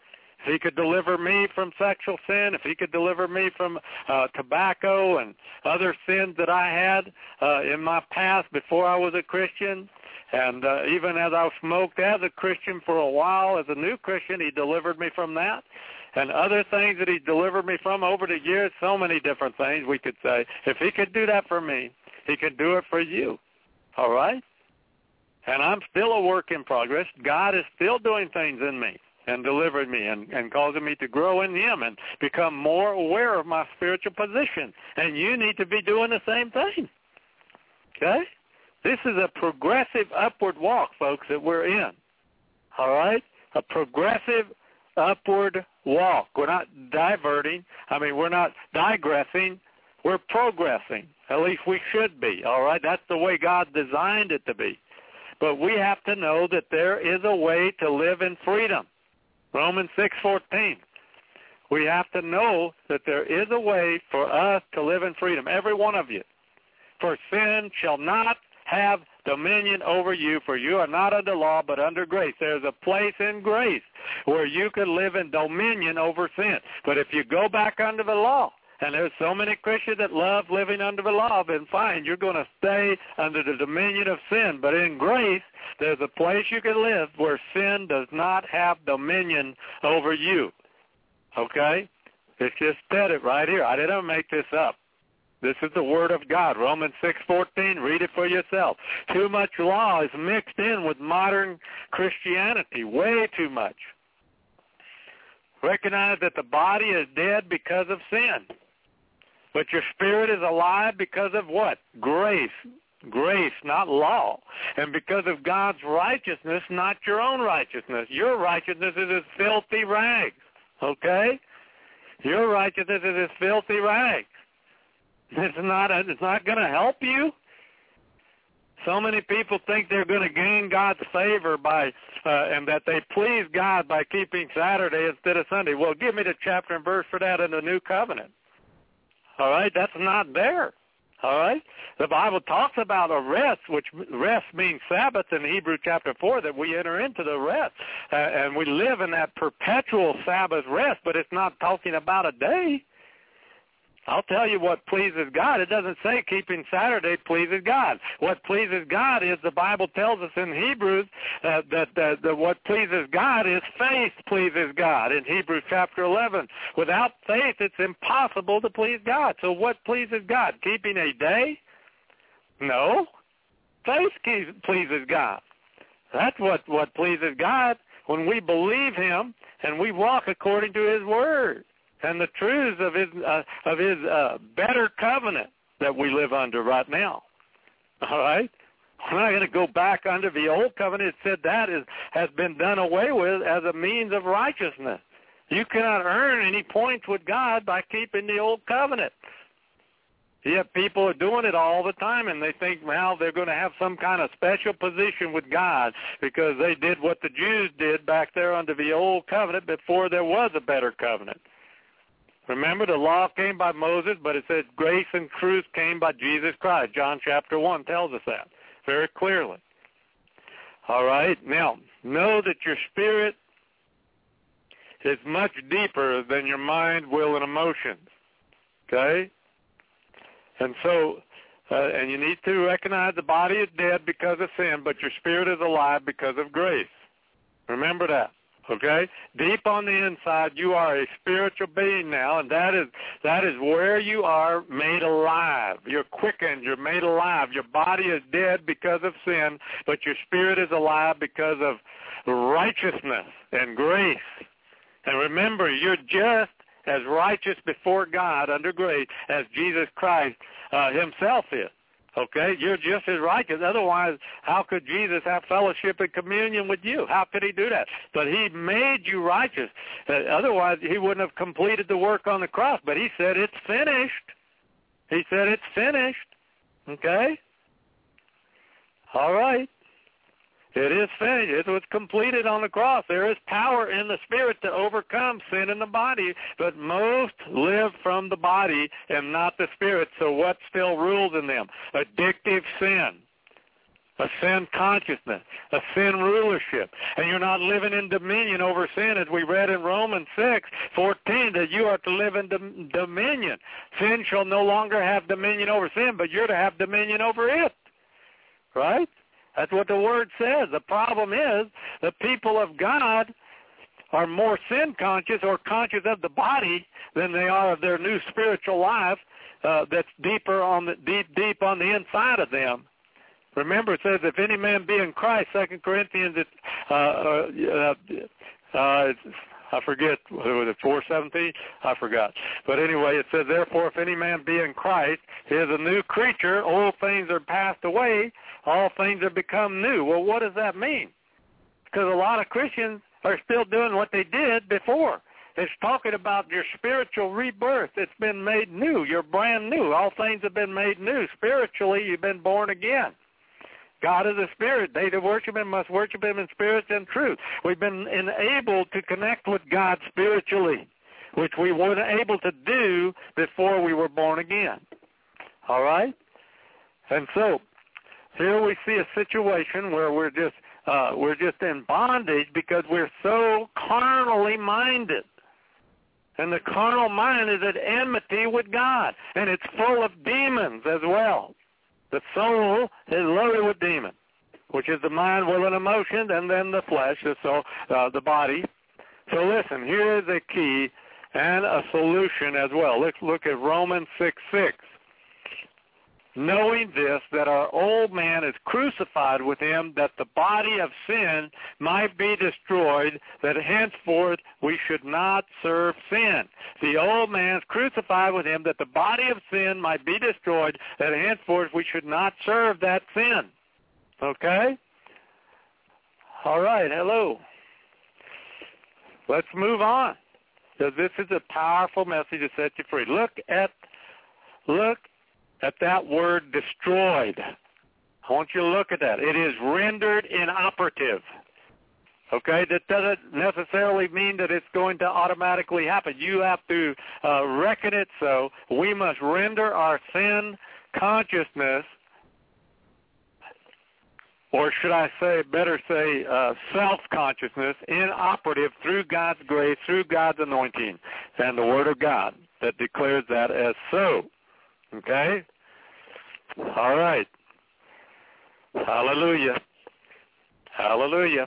If he could deliver me from sexual sin, if he could deliver me from uh, tobacco and other sins that I had uh, in my past before I was a Christian, and uh, even as I smoked as a Christian for a while, as a new Christian, he delivered me from that. And other things that he delivered me from over the years, so many different things we could say. If he could do that for me, he could do it for you. All right? And I'm still a work in progress. God is still doing things in me and delivering me and, and causing me to grow in him and become more aware of my spiritual position. And you need to be doing the same thing. Okay? This is a progressive upward walk, folks, that we're in. All right? A progressive upward walk. We're not diverting. I mean, we're not digressing. We're progressing. At least we should be. All right? That's the way God designed it to be. But we have to know that there is a way to live in freedom. Romans six fourteen. We have to know that there is a way for us to live in freedom, every one of you. For sin shall not have dominion over you, for you are not under law, but under grace. There's a place in grace where you can live in dominion over sin. But if you go back under the law, and there's so many Christians that love living under the law, then fine, you're going to stay under the dominion of sin. But in grace, there's a place you can live where sin does not have dominion over you. Okay? It's just said it right here. I didn't make this up. This is the Word of God. Romans six fourteen, read it for yourself. Too much law is mixed in with modern Christianity, way too much. Recognize that the body is dead because of sin. But your spirit is alive because of what? Grace. Grace, not law. And because of God's righteousness, not your own righteousness. Your righteousness is as filthy rags. Okay? Your righteousness is as filthy rags. It's not, it's not going to help you. So many people think they're going to gain God's favor by, uh, and that they please God by keeping Saturday instead of Sunday. Well, give me the chapter and verse for that in the New Covenant. All right? That's not there. All right? The Bible talks about a rest, which rest means Sabbath in Hebrews chapter four, that we enter into the rest. Uh, and we live in that perpetual Sabbath rest, but it's not talking about a day. I'll tell you what pleases God. It doesn't say keeping Saturday pleases God. What pleases God is, the Bible tells us in Hebrews uh, that, that, that what pleases God is faith pleases God in Hebrews chapter eleven. Without faith, it's impossible to please God. So what pleases God? Keeping a day? No. Faith pleases God. That's what, what pleases God when we believe him and we walk according to his word and the truths of his uh, of his uh, better covenant that we live under right now. All right? We're not going to go back under the old covenant. It said that is, has been done away with as a means of righteousness. You cannot earn any points with God by keeping the old covenant. Yet people are doing it all the time, and they think, well, they're going to have some kind of special position with God because they did what the Jews did back there under the old covenant before there was a better covenant. Remember, the law came by Moses, but it says grace and truth came by Jesus Christ. John chapter one tells us that very clearly. All right? Now, know that your spirit is much deeper than your mind, will, and emotions. Okay? And so, uh, and you need to recognize the body is dead because of sin, but your spirit is alive because of grace. Remember that. Okay? Deep on the inside, you are a spiritual being now, and that is that is where you are made alive. You're quickened. You're made alive. Your body is dead because of sin, but your spirit is alive because of righteousness and grace. And remember, you're just as righteous before God under grace as Jesus Christ uh, himself is. Okay? You're just as righteous. Otherwise, how could Jesus have fellowship and communion with you? How could he do that? But he made you righteous. Uh, otherwise, he wouldn't have completed the work on the cross. But he said, it's finished. He said, it's finished. Okay? All right. It is finished. It was completed on the cross. There is power in the spirit to overcome sin in the body, but most live from the body and not the spirit. So what still rules in them? Addictive sin. a sin consciousness, a sin rulership. And you're not living in dominion over sin, as we read in Romans six fourteen, that you are to live in dom- dominion. Sin shall no longer have dominion over sin, but you're to have dominion over it. Right? That's what the Word says. The problem is the people of God are more sin conscious or conscious of the body than they are of their new spiritual life uh, that's deeper on the deep, deep on the inside of them. Remember, it says, if any man be in Christ, Second Corinthians, uh, uh, uh, I forget, was it four seventeen? I forgot. But anyway, it says, therefore, if any man be in Christ, he is a new creature. Old things are passed away. All things have become new. Well, what does that mean? Because a lot of Christians are still doing what they did before. It's talking about your spiritual rebirth. It's been made new. You're brand new. All things have been made new. Spiritually, you've been born again. God is a spirit. They that worship him must worship him in spirit and truth. We've been enabled to connect with God spiritually, which we weren't able to do before we were born again. All right? And so here we see a situation where we're just uh, we're just in bondage because we're so carnally minded. And the carnal mind is at enmity with God, and it's full of demons as well. The soul is loaded with demons, which is the mind, will, and emotions, and then the flesh, the soul, uh, the body. So listen, here is a key and a solution as well. Let's look at Romans six six. Knowing this, that our old man is crucified with him, that the body of sin might be destroyed, that henceforth we should not serve sin. The old man is crucified with him, that the body of sin might be destroyed, that henceforth we should not serve that sin. Okay? All right, hello. Let's move on, because this is a powerful message to set you free. Look at, look at that word destroyed. I want you to look at that. It is rendered inoperative. Okay? That doesn't necessarily mean that it's going to automatically happen. You have to uh, reckon it so. We must render our sin consciousness, or should I say, better say, uh, self-consciousness, inoperative through God's grace, through God's anointing, and the Word of God that declares that as so. Okay? All right. Hallelujah. Hallelujah.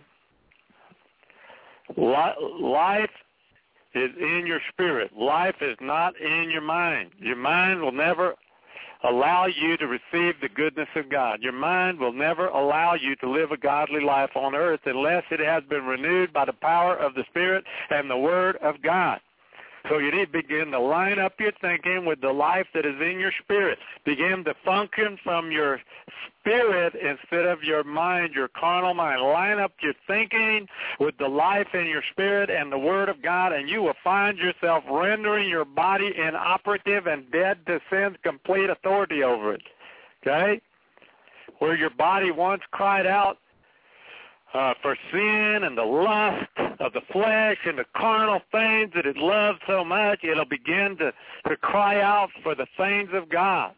Life is in your spirit. Life is not in your mind. Your mind will never allow you to receive the goodness of God. Your mind will never allow you to live a godly life on earth unless it has been renewed by the power of the Spirit and the Word of God. So you need to begin to line up your thinking with the life that is in your spirit. Begin to function from your spirit instead of your mind, your carnal mind. Line up your thinking with the life in your spirit and the Word of God, and you will find yourself rendering your body inoperative and dead to sin's complete authority over it. Okay? Where your body once cried out Uh, for sin and the lust of the flesh and the carnal things that it loves so much, it'll begin to, to cry out for the things of God.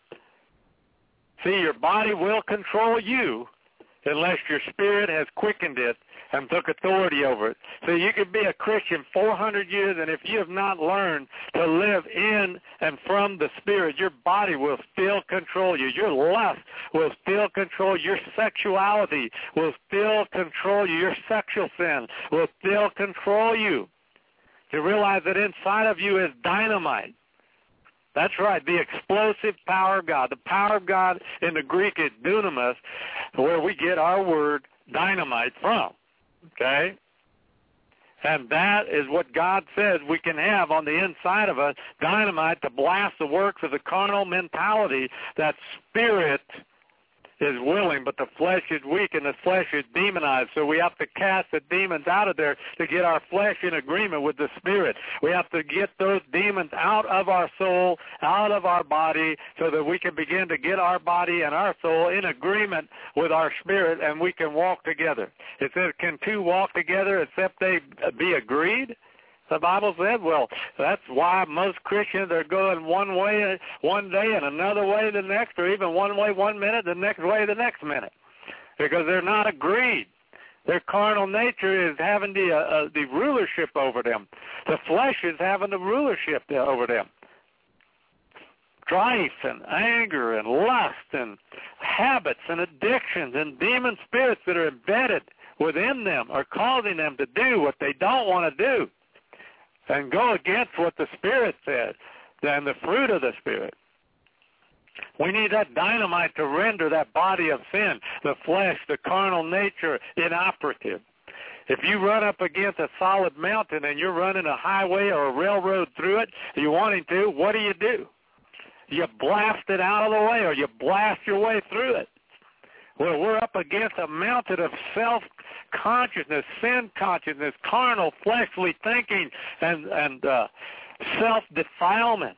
See, your body will control you unless your spirit has quickened it and took authority over it. So you could be a Christian four hundred years, and if you have not learned to live in and from the Spirit, your body will still control you. Your lust will still control you. Your sexuality will still control you. Your sexual sin will still control you. To realize that inside of you is dynamite. That's right, the explosive power of God. The power of God in the Greek is dunamis, where we get our word dynamite from. Okay? And that is what God says we can have on the inside of us, dynamite to blast the works of the carnal mentality. That spirit is willing, but the flesh is weak, and the flesh is demonized. So we have to cast the demons out of there to get our flesh in agreement with the Spirit. We have to get those demons out of our soul, out of our body, so that we can begin to get our body and our soul in agreement with our spirit, and we can walk together. It says, can two walk together except they be agreed? The Bible said, well, that's why most Christians are going one way one day and another way the next, or even one way one minute, the next way the next minute. because they're not agreed. Their carnal nature is having the, uh, uh, the rulership over them. The flesh is having the rulership over them. Strife and anger and lust and habits and addictions and demon spirits that are embedded within them are causing them to do what they don't want to do and go against what the Spirit says and the fruit of the Spirit. We need that dynamite to render that body of sin, the flesh, the carnal nature, inoperative. If you run up against a solid mountain and you're running a highway or a railroad through it, you're wanting to, what do you do? You blast it out of the way, or you blast your way through it. Well, we're up against a mountain of self-consciousness, sin-consciousness, carnal, fleshly thinking, and, and uh, self-defilement.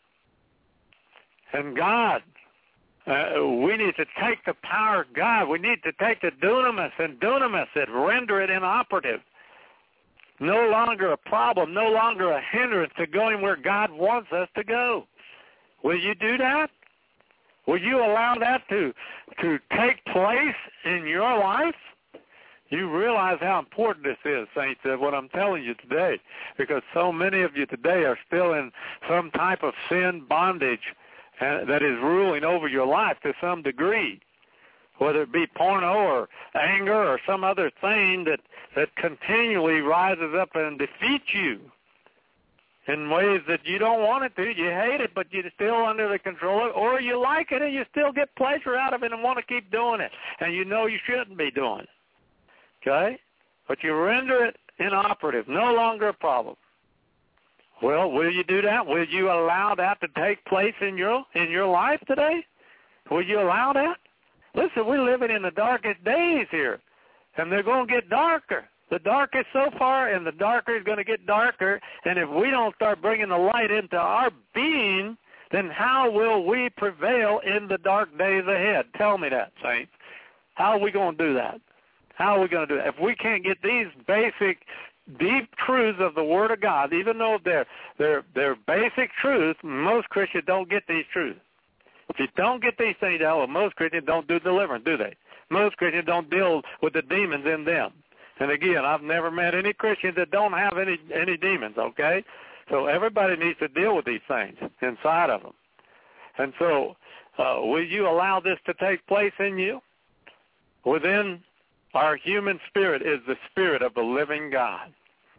And God, uh, we need to take the power of God. We need to take the dunamis and dunamis and render it inoperative. No longer a problem, no longer a hindrance to going where God wants us to go. Will you do that? Will you allow that to to take place in your life? You realize how important this is, saints, of what I'm telling you today, because so many of you today are still in some type of sin bondage uh, that is ruling over your life to some degree, whether it be porno or anger or some other thing that, that continually rises up and defeats you in ways that you don't want it to. You hate it, but you're still under the control of it, or you like it and you still get pleasure out of it and want to keep doing it, and you know you shouldn't be doing it. Okay? But you render it inoperative, no longer a problem. Well, will you do that? Will you allow that to take place in your in your life today? Will you allow that? Listen, we're living in the darkest days here, and they're going to get darker. The darkest so far, and the darker is going to get darker. And if we don't start bringing the light into our being, then how will we prevail in the dark days ahead? Tell me that, saints. How are we going to do that? How are we going to do that? If we can't get these basic, deep truths of the Word of God, even though they're, they're, they're basic truths, most Christians don't get these truths. If you don't get these things out, well, most Christians don't do deliverance, do they? Most Christians don't deal with the demons in them. And again, I've never met any Christians that don't have any any demons, okay? So everybody needs to deal with these things inside of them. And so uh, will you allow this to take place in you? Within our human spirit is the spirit of the living God.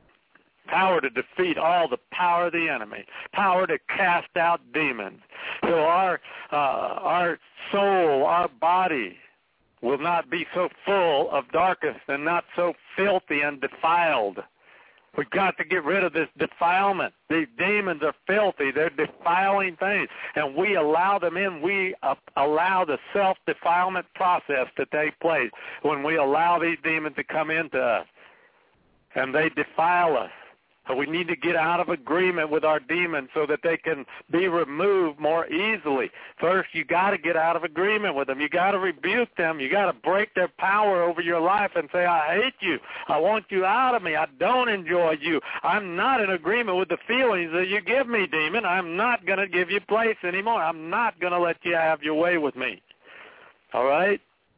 Power to defeat all the power of the enemy. Power to cast out demons. So our uh, our soul, our body, will not be so full of darkness and not so filthy and defiled. We've got to get rid of this defilement. These demons are filthy. They're defiling things. And we allow them in. We uh, allow the self-defilement process to take place when we allow these demons to come into us. And they defile us. So we need to get out of agreement with our demons so that they can be removed more easily. First, you got to get out of agreement with them. You got to rebuke them. You got to break their power over your life and say, I hate you. I want you out of me. I don't enjoy you. I'm not in agreement with the feelings that you give me, demon. I'm not going to give you place anymore. I'm not going to let you have your way with me. All right?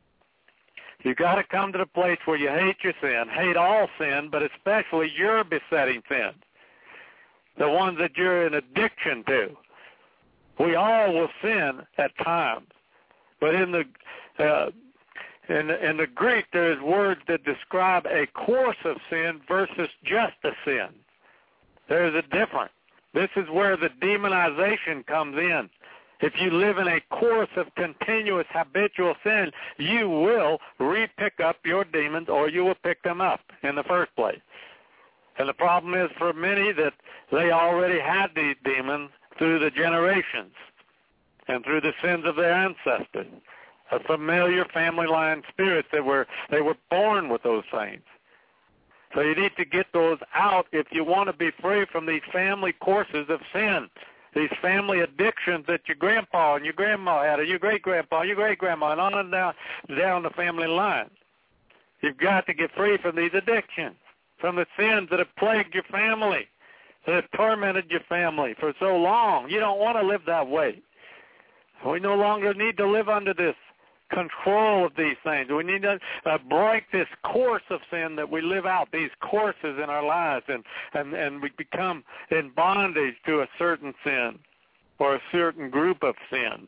You got to come to the place where you hate your sin, hate all sin, but especially your besetting sin, the ones that you're in addiction to. We all will sin at times, but in the uh, in, in the Greek there is words that describe a course of sin versus just a sin. There's a difference. This is where the demonization comes in. If you live in a course of continuous habitual sin, you will re-pick up your demons, or you will pick them up in the first place. And the problem is for many that they already had these demons through the generations and through the sins of their ancestors, a familiar family line spirits that were they were born with those things. So you need to get those out if you want to be free from these family courses of sin. These family addictions that your grandpa and your grandma had, or your great-grandpa, your great-grandma, and on and down, down the family line. You've got to get free from these addictions, from the sins that have plagued your family, that have tormented your family for so long. You don't want to live that way. We no longer need to live under this control of these things. We need to uh, break this course of sin that we live out, these courses in our lives, and, and, and we become in bondage to a certain sin or a certain group of sins.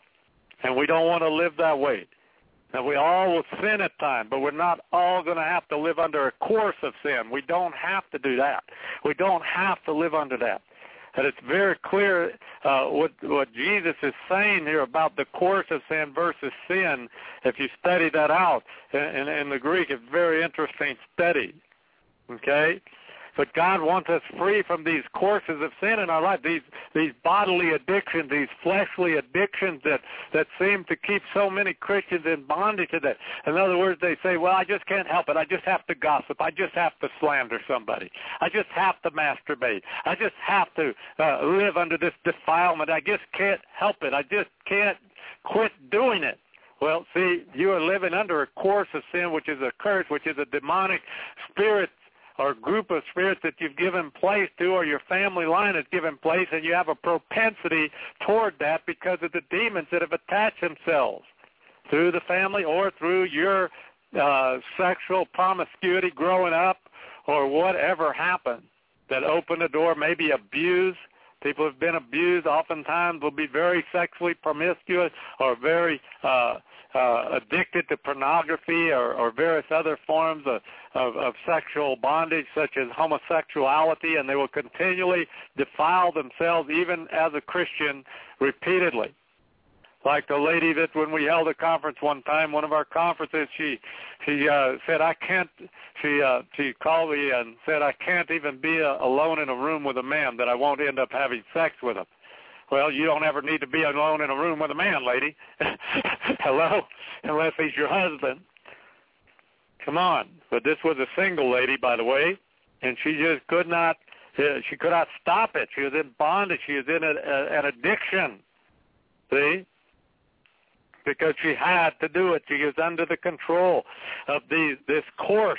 And we don't want to live that way. Now, we all will sin at times, but we're not all going to have to live under a course of sin. We don't have to do that. We don't have to live under that. And it's very clear uh, what, what Jesus is saying here about the course of sin versus sin. If you study that out in, in, in the Greek, it's a very interesting study. Okay? But God wants us free from these courses of sin in our life, these these bodily addictions, these fleshly addictions that, that seem to keep so many Christians in bondage to that. In other words, they say, well, I just can't help it. I just have to gossip. I just have to slander somebody. I just have to masturbate. I just have to uh, live under this defilement. I just can't help it. I just can't quit doing it. Well, see, you are living under a course of sin, which is a curse, which is a demonic spirit or group of spirits that you've given place to, or your family line has given place, and you have a propensity toward that because of the demons that have attached themselves through the family or through your uh, sexual promiscuity growing up or whatever happened that opened the door, maybe abuse. People have been abused oftentimes will be very sexually promiscuous or very uh, uh, addicted to pornography or, or various other forms of, of, of sexual bondage such as homosexuality, and they will continually defile themselves even as a Christian repeatedly. Like the lady that when we held a conference one time, one of our conferences, she she uh, said, I can't, she uh, she called me and said, I can't even be uh, alone in a room with a man that I won't end up having sex with him. Well, you don't ever need to be alone in a room with a man, lady. Hello? Unless he's your husband. Come on. But this was a single lady, by the way, and she just could not, uh, she could not stop it. She was in bondage. She was in a, a, an addiction. See? Because she had to do it. She was under the control of these, this course.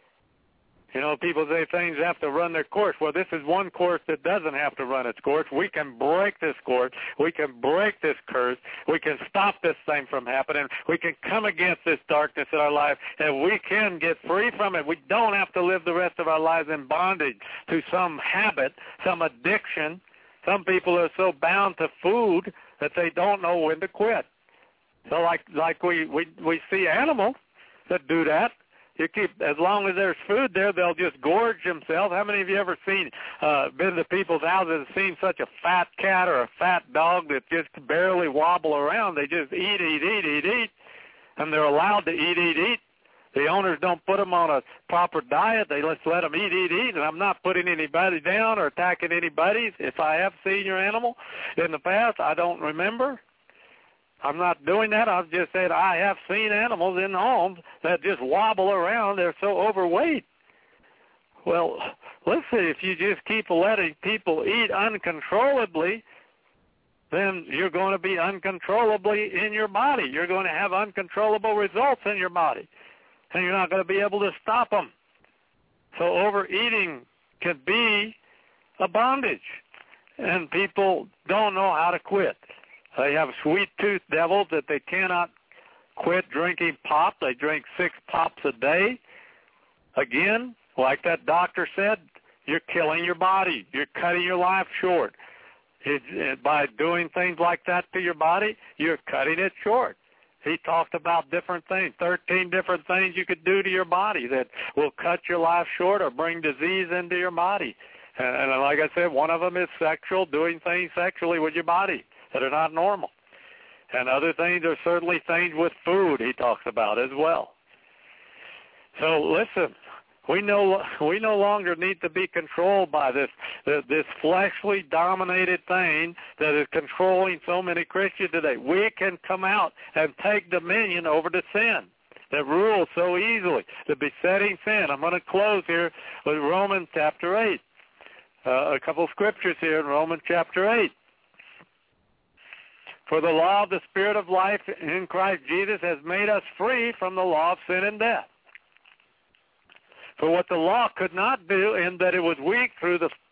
You know, people say things have to run their course. Well, this is one course that doesn't have to run its course. We can break this course. We can break this curse. We can stop this thing from happening. We can come against this darkness in our life, and we can get free from it. We don't have to live the rest of our lives in bondage to some habit, some addiction. Some people are so bound to food that they don't know when to quit. So like like we, we, we see animals that do that. You keep, as long as there's food there, they'll just gorge themselves. How many of you ever seen, uh, been to people's houses and seen such a fat cat or a fat dog that just barely wobble around? They just eat, eat, eat, eat, eat, and they're allowed to eat, eat, eat. The owners don't put them on a proper diet. They just let them eat, eat, eat. And I'm not putting anybody down or attacking anybody. If I have seen your animal in the past, I don't remember. I'm not doing that. I've just said I have seen animals in homes that just wobble around. They're so overweight. Well, listen, if you just keep letting people eat uncontrollably, then you're going to be uncontrollably in your body. You're going to have uncontrollable results in your body, and you're not going to be able to stop them. So overeating can be a bondage, and people don't know how to quit. They have sweet tooth devils that they cannot quit drinking pop. They drink six pops a day. Again, like that doctor said, you're killing your body. You're cutting your life short. It, it, by doing things like that to your body, you're cutting it short. He talked about different things, thirteen different things you could do to your body that will cut your life short or bring disease into your body. And, and like I said, one of them is sexual, doing things sexually with your body that are not normal. And other things are certainly things with food he talks about as well. So listen, we no we no longer need to be controlled by this this fleshly dominated thing that is controlling so many Christians today. We can come out and take dominion over the sin that rules so easily, the besetting sin. I'm going to close here with Romans chapter eight. Uh, a couple scriptures here in Romans chapter eight. For the law of the Spirit of life in Christ Jesus has made us free from the law of sin and death. For what the law could not do, in that it was weak through the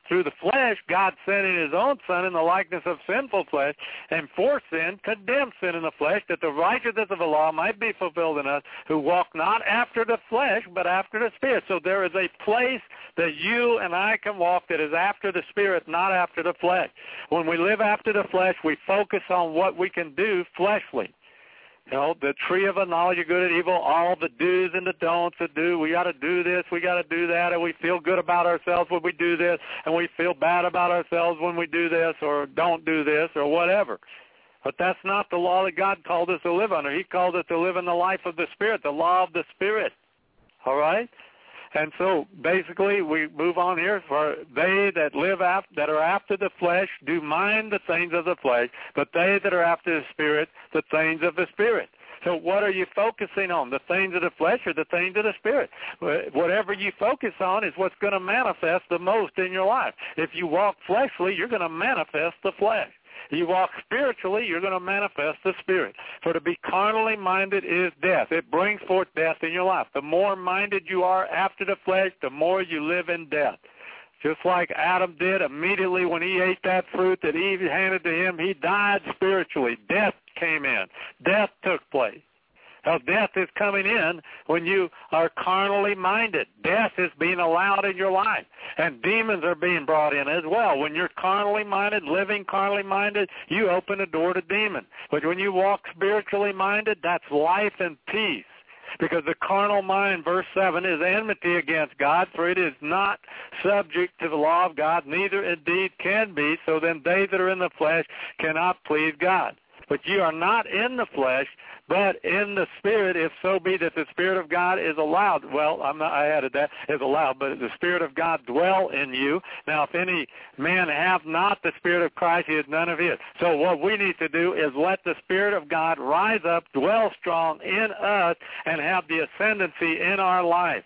through the flesh, God sending his own Son in the likeness of sinful flesh, and for sin, condemned sin in the flesh, that the righteousness of the law might be fulfilled in us, who walk not after the flesh, but after the Spirit. So there is a place that you and I can walk that is after the Spirit, not after the flesh. When we live after the flesh, we focus on what we can do fleshly. You know, the tree of the knowledge of good and evil, all the do's and the don'ts to do. We got to do this, we got to do that, and we feel good about ourselves when we do this, and we feel bad about ourselves when we do this or don't do this or whatever. But that's not the law that God called us to live under. He called us to live in the life of the Spirit, the law of the Spirit. All right? And so basically we move on here. For they that live after, that are after the flesh do mind the things of the flesh, but they that are after the Spirit, the things of the Spirit. So what are you focusing on, the things of the flesh or the things of the Spirit? Whatever you focus on is what's going to manifest the most in your life. If you walk fleshly, you're going to manifest the flesh. You walk spiritually, you're going to manifest the Spirit. For to be carnally minded is death. It brings forth death in your life. The more minded you are after the flesh, the more you live in death. Just like Adam did immediately when he ate that fruit that Eve handed to him, he died spiritually. Death came in. Death took place. Now, death is coming in when you are carnally minded. Death is being allowed in your life. And demons are being brought in as well. When you're carnally minded, living carnally minded, you open the door to demons. But when you walk spiritually minded, that's life and peace. Because the carnal mind, verse seven, is enmity against God, for it is not subject to the law of God, neither indeed can be. So then they that are in the flesh cannot please God. But you are not in the flesh, but in the Spirit, if so be that the Spirit of God is allowed. Well, I'm not, I added that, is allowed, but the Spirit of God dwell in you. Now, if any man have not the Spirit of Christ, he is none of his. So what we need to do is let the Spirit of God rise up, dwell strong in us, and have the ascendancy in our life.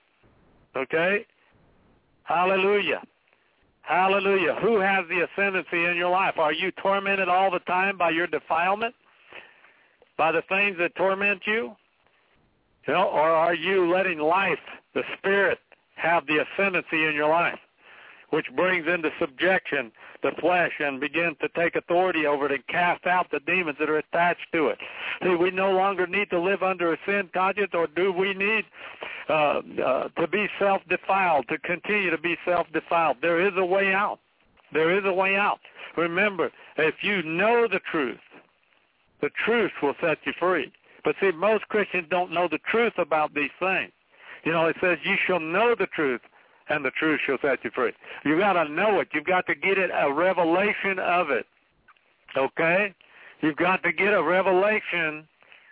Okay? Hallelujah. Hallelujah. Who has the ascendancy in your life? Are you tormented all the time by your defilement? By the things that torment you? You know, or are you letting life, the Spirit, have the ascendancy in your life, which brings into subjection the flesh and begins to take authority over it and cast out the demons that are attached to it? See, we no longer need to live under a sin conscience, or do we need uh, uh, to be self-defiled, to continue to be self-defiled? There is a way out. There is a way out. Remember, if you know the truth, the truth will set you free. But see, most Christians don't know the truth about these things. You know, it says, you shall know the truth, and the truth shall set you free. You've got to know it. You've got to get it, a revelation of it. Okay? You've got to get a revelation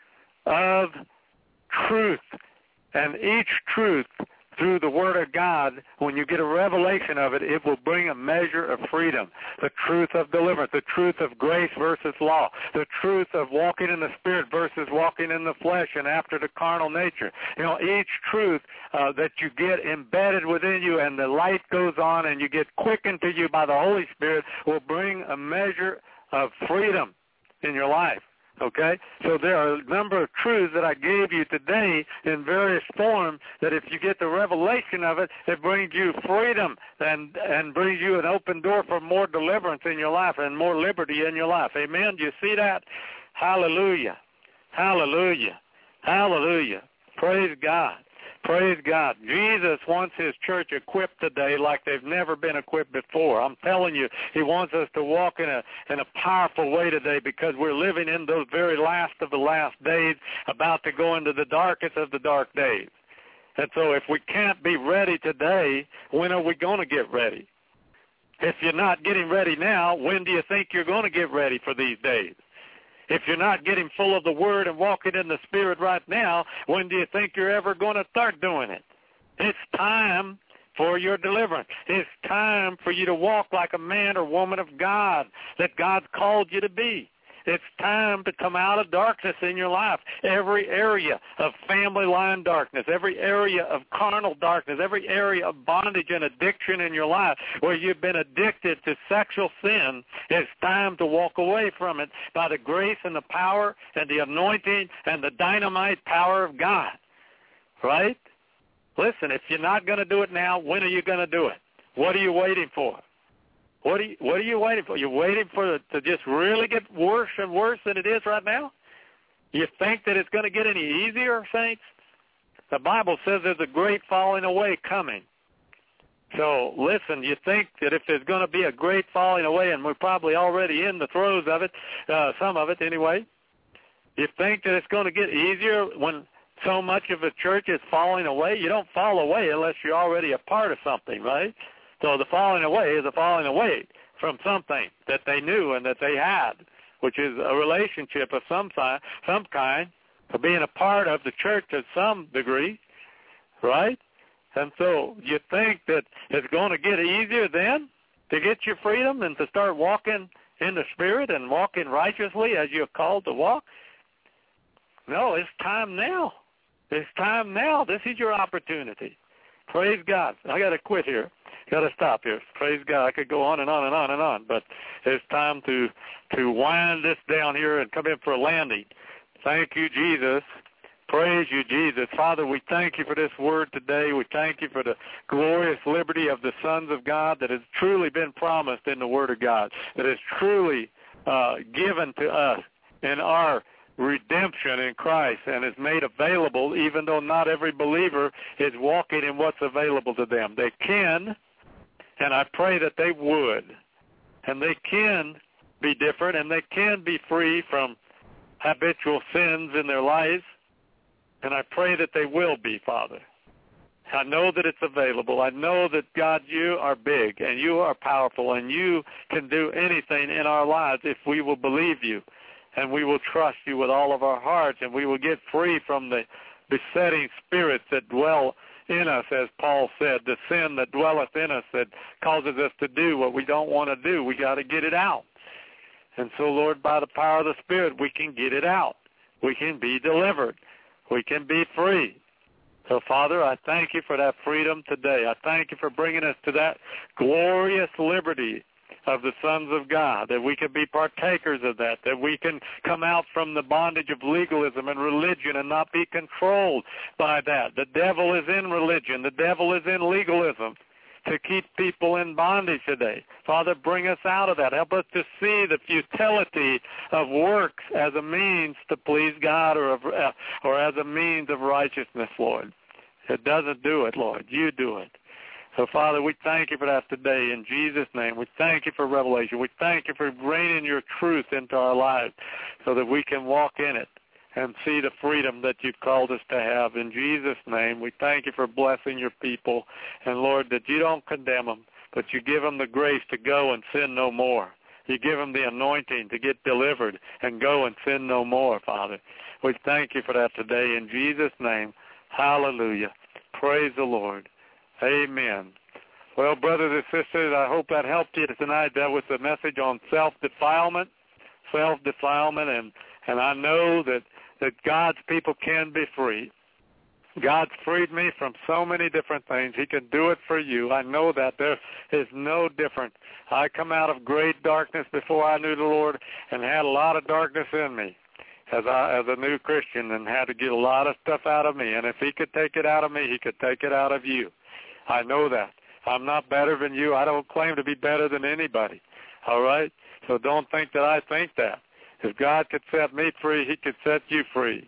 of truth. And each truth, through the Word of God, when you get a revelation of it, it will bring a measure of freedom. The truth of deliverance, the truth of grace versus law, the truth of walking in the Spirit versus walking in the flesh and after the carnal nature. You know, each truth uh, that you get embedded within you and the light goes on and you get quickened to you by the Holy Spirit will bring a measure of freedom in your life. Okay? So there are a number of truths that I gave you today in various forms that if you get the revelation of it, it brings you freedom and, and brings you an open door for more deliverance in your life and more liberty in your life. Amen? Do you see that? Hallelujah. Hallelujah. Hallelujah. Praise God. Praise God. Jesus wants his church equipped today like they've never been equipped before. I'm telling you, he wants us to walk in a in a powerful way today because we're living in those very last of the last days, about to go into the darkest of the dark days. And so if we can't be ready today, when are we going to get ready? If you're not getting ready now, when do you think you're going to get ready for these days? If you're not getting full of the Word and walking in the Spirit right now, when do you think you're ever going to start doing it? It's time for your deliverance. It's time for you to walk like a man or woman of God that God's called you to be. It's time to come out of darkness in your life. Every area of family line darkness, every area of carnal darkness, every area of bondage and addiction in your life where you've been addicted to sexual sin, it's time to walk away from it by the grace and the power and the anointing and the dynamite power of God. Right? Listen, if you're not going to do it now, when are you going to do it? What are you waiting for? What are you, what are you waiting for? You're waiting for it to just really get worse and worse than it is right now? You think that it's going to get any easier, saints? The Bible says there's a great falling away coming. So, listen, you think that if there's going to be a great falling away, and we're probably already in the throes of it, uh, some of it anyway, you think that it's going to get easier when so much of the church is falling away? You don't fall away unless you're already a part of something, right? So the falling away is a falling away from something that they knew and that they had, which is a relationship of some, some kind, of being a part of the church to some degree, right? And so you think that it's going to get easier then to get your freedom and to start walking in the Spirit and walking righteously as you're called to walk? No, it's time now. It's time now. This is your opportunity. Praise God. I got to quit here. Got to stop here. Praise God. I could go on and on and on and on, but it's time to to wind this down here and come in for a landing. Thank you, Jesus. Praise you, Jesus. Father, we thank you for this word today. We thank you for the glorious liberty of the sons of God that has truly been promised in the Word of God, that is truly uh, given to us in our redemption in Christ and is made available, even though not every believer is walking in what's available to them. They can, and I pray that they would, and they can be different, and they can be free from habitual sins in their lives. And I pray that they will be, Father. I know that it's available. I know that, God, you are big and you are powerful and you can do anything in our lives if we will believe you and we will trust you with all of our hearts and we will get free from the besetting spirits that dwell in us, as Paul said, the sin that dwelleth in us that causes us to do what we don't want to do. We got to get it out. And so, Lord, by the power of the Spirit, we can get it out. We can be delivered. We can be free. So, Father, I thank you for that freedom today. I thank you for bringing us to that glorious liberty of the sons of God, that we can be partakers of that, that we can come out from the bondage of legalism and religion and not be controlled by that. The devil is in religion. The devil is in legalism to keep people in bondage today. Father, bring us out of that. Help us to see the futility of works as a means to please God or, of, uh, or as a means of righteousness, Lord. It doesn't do it, Lord. You do it. So, Father, we thank you for that today in Jesus' name. We thank you for revelation. We thank you for bringing your truth into our lives so that we can walk in it and see the freedom that you've called us to have. In Jesus' name, we thank you for blessing your people. And, Lord, that you don't condemn them, but you give them the grace to go and sin no more. You give them the anointing to get delivered and go and sin no more, Father. We thank you for that today. In Jesus' name, hallelujah. Praise the Lord. Amen. Well, brothers and sisters, I hope that helped you tonight. That was the message on self-defilement, self-defilement, and, and I know that that God's people can be free. God's freed me from so many different things. He can do it for you. I know that. There is no different. I come out of great darkness before I knew the Lord and had a lot of darkness in me as I, as a new Christian, and had to get a lot of stuff out of me. And if he could take it out of me, he could take it out of you. I know that. I'm not better than you. I don't claim to be better than anybody. All right? So don't think that I think that. If God could set me free, he could set you free.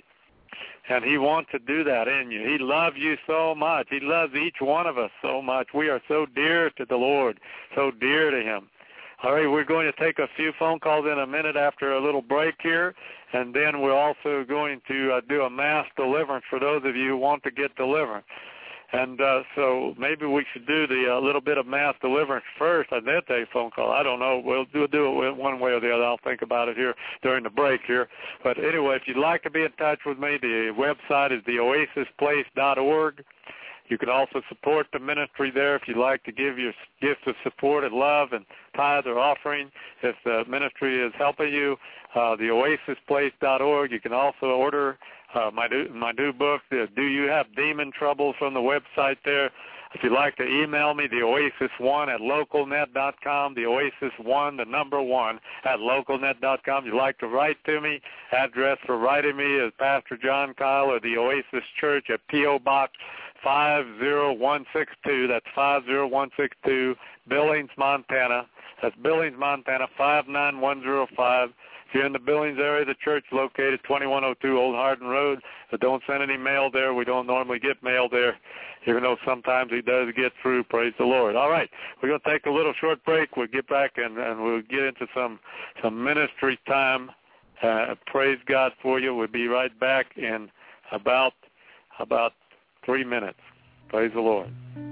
And he wants to do that in you. He loves you so much. He loves each one of us so much. We are so dear to the Lord, so dear to him. All right, we're going to take a few phone calls in a minute after a little break here, and then we're also going to uh, do a mass deliverance for those of you who want to get deliverance. And uh, so maybe we should do the uh, little bit of mass deliverance first and then take a phone call. I don't know. We'll do, do it one way or the other. I'll think about it here during the break here. But anyway, if you'd like to be in touch with me, the website is the oasis place dot org. You can also support the ministry there if you'd like to give your gifts of support and love and tithe or offering. If the ministry is helping you, uh, the oasis place dot org. You can also order uh, my new, my new book, the Do You Have Demon Trouble, from the website there. If you'd like to email me, the oasis one at local net dot com, the oasis one, the number one, at local net dot com. If you'd like to write to me, address for writing me is Pastor John Kyle or the Oasis Church at P O. Box five zero one six two. That's five zero one six two, Billings, Montana, That's Billings, Montana, five nine one zero five. If you're in the Billings area, the church located twenty-one oh two Old Hardin Road. But don't send any mail there. We don't normally get mail there, even though sometimes he does get through. Praise the Lord. All right, we're going to take a little short break. We'll get back and, and we'll get into some, some ministry time. Uh, praise God for you. We'll be right back in about about three minutes. Praise the Lord.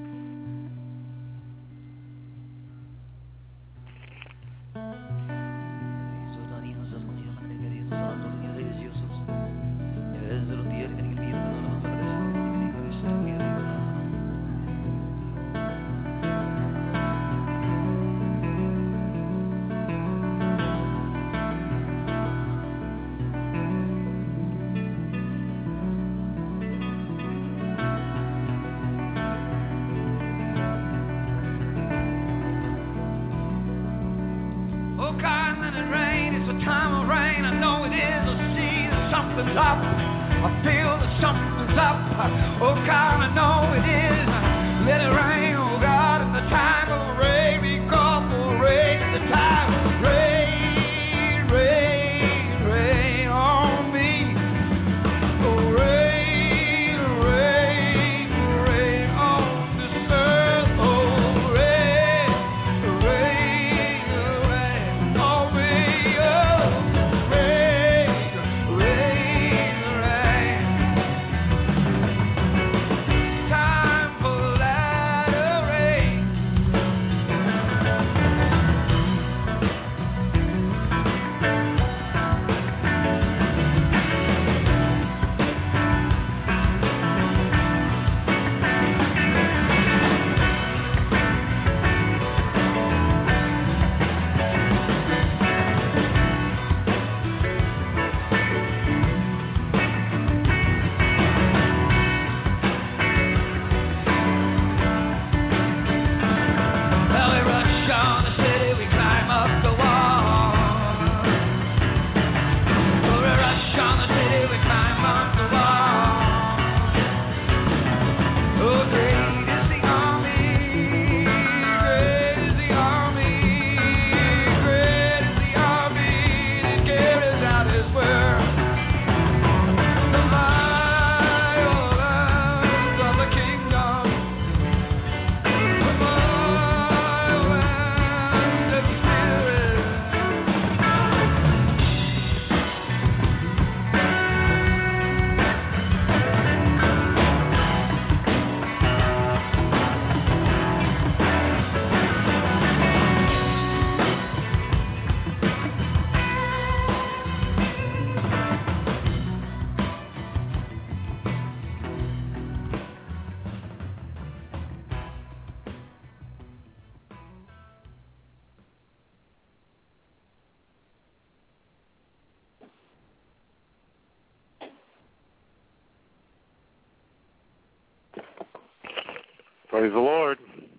Praise the Lord.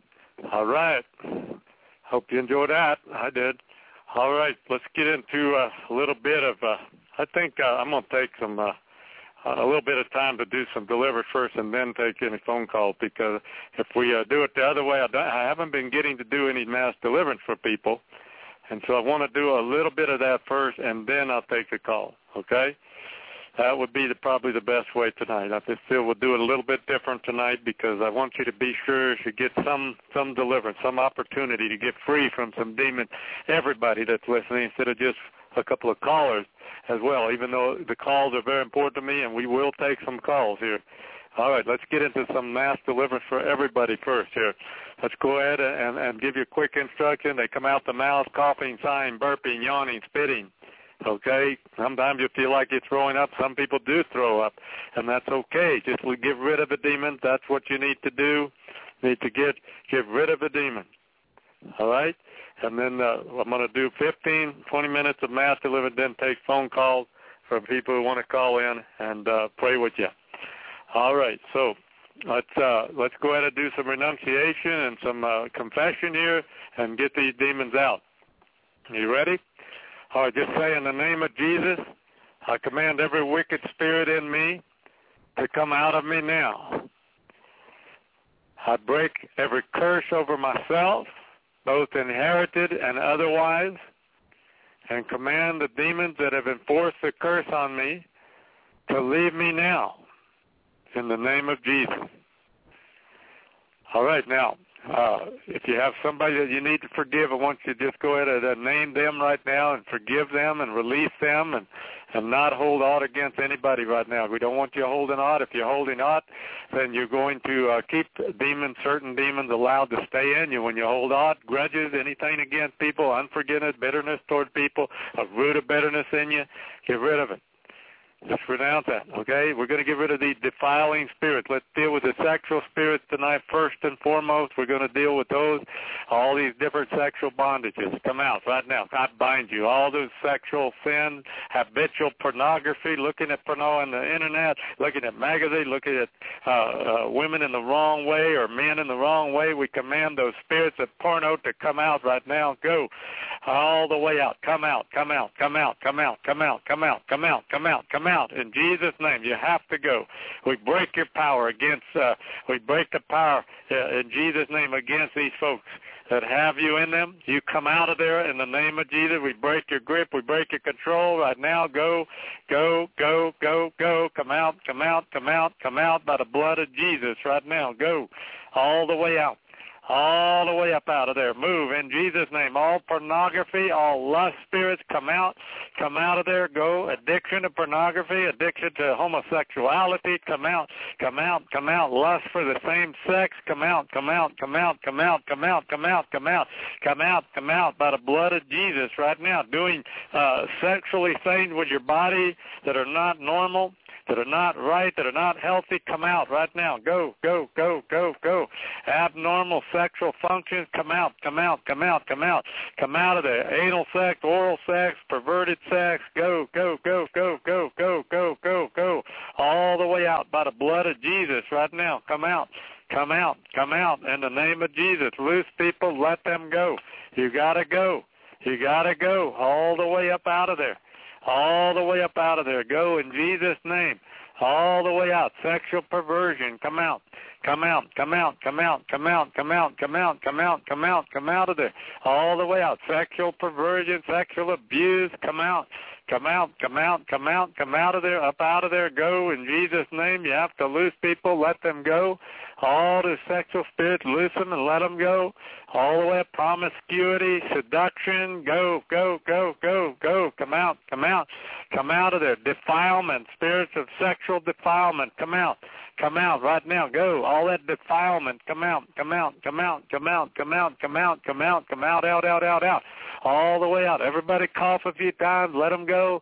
All right. Hope you enjoyed that. I did. All right. Let's get into uh, a little bit of, uh, I think uh, I'm going to take some, uh, a little bit of time to do some delivery first and then take any phone calls, because if we uh, do it the other way, I, don't, I haven't been getting to do any mass deliverance for people. And so I want to do a little bit of that first, and then I'll take the call, okay? That would be the, probably the best way tonight. I just feel we'll do it a little bit different tonight, because I want you to be sure to get some, some deliverance, some opportunity to get free from some demon, everybody that's listening, instead of just a couple of callers as well, even though the calls are very important to me, and we will take some calls here. All right, let's get into some mass deliverance for everybody first here. Let's go ahead and, and give you a quick instruction. They come out the mouth, coughing, sighing, burping, yawning, spitting. Okay, sometimes you feel like you're throwing up. Some people do throw up, and that's okay. Just we get rid of a demon. That's what you need to do. You need to get get rid of a demon. All right, and then uh, I'm going to do fifteen, twenty minutes of mass deliverance, then take phone calls from people who want to call in and uh, pray with you. All right, so let's uh, let's go ahead and do some renunciation and some uh, confession here and get these demons out. You ready? All right, just say, in the name of Jesus, I command every wicked spirit in me to come out of me now. I break every curse over myself both inherited and otherwise, and command the demons that have enforced the curse on me to leave me now, in the name of Jesus. All right, now, uh, if you have somebody that you need to forgive, I want you to just go ahead and uh, name them right now and forgive them and release them and, and not hold aught against anybody right now. We don't want you holding aught. If you're holding aught, then you're going to uh, keep demons, certain demons allowed to stay in you. When you hold aught, grudges, anything against people, unforgiveness, bitterness toward people, a root of bitterness in you, get rid of it. Just renounce that, okay? We're going to get rid of these defiling spirits. Let's deal with the sexual spirits tonight first and foremost. We're going to deal with those, all these different sexual bondages. Come out right now. I bind you. All those sexual sins, habitual pornography, looking at porno on the Internet, looking at magazines, looking at uh, uh, women in the wrong way or men in the wrong way. We command those spirits of porno to come out right now. Go all the way out. Come out, come out, come out, come out, come out, come out, come out, come out, come out. Out in Jesus' name. You have to go. We break your power against, uh, we break the power uh, in Jesus' name against these folks that have you in them. You come out of there in the name of Jesus. We break your grip. We break your control right now. Go, go, go, go, go. Come out, come out, come out, come out by the blood of Jesus right now. Go all the way out. All the way up out of there. Move in Jesus' name. All pornography, all lust spirits, come out. Come out of there. Go. Addiction to pornography, addiction to homosexuality, come out. Come out. Come out. Lust for the same sex, come out. Come out. Come out. Come out. Come out. Come out. Come out. Come out. Come out by the blood of Jesus right now. Doing uh, sexually things with your body that are not normal, that are not right, that are not healthy, come out right now. Go, go, go, go, go. Abnormal sexual functions, come out, come out, come out, come out. Come out of there. Anal sex, oral sex, perverted sex, go, go, go, go, go, go, go, go, go. All the way out by the blood of Jesus right now. Come out. Come out. Come out in the name of Jesus. Loose people, let them go. You got to go. You got to go all the way up out of there. All the way up out of there. Go in Jesus' name. All the way out. Sexual perversion. Come out. Come out. Come out. Come out. Come out. Come out. Come out. Come out. Come out. Come out of there. All the way out. Sexual perversion. Sexual abuse. Come out. Come out. Come out. Come out. Come out of there. Up out of there. Go in Jesus' name. You have to loose people. Let them go. All the sexual spirits, loose them and let them go. All the way up. Promiscuity, seduction. Go, go, go, go, go. Come out. Come out. Come out of there. Defilement. Spirits of sexual defilement. Come out. Come out right now. Go. All that defilement. Come out. Come out. Come out. Come out. Come out. Come out. Come out. Come out. Out. Out. Out. Out. All the way out. Everybody cough a few times. Let them go.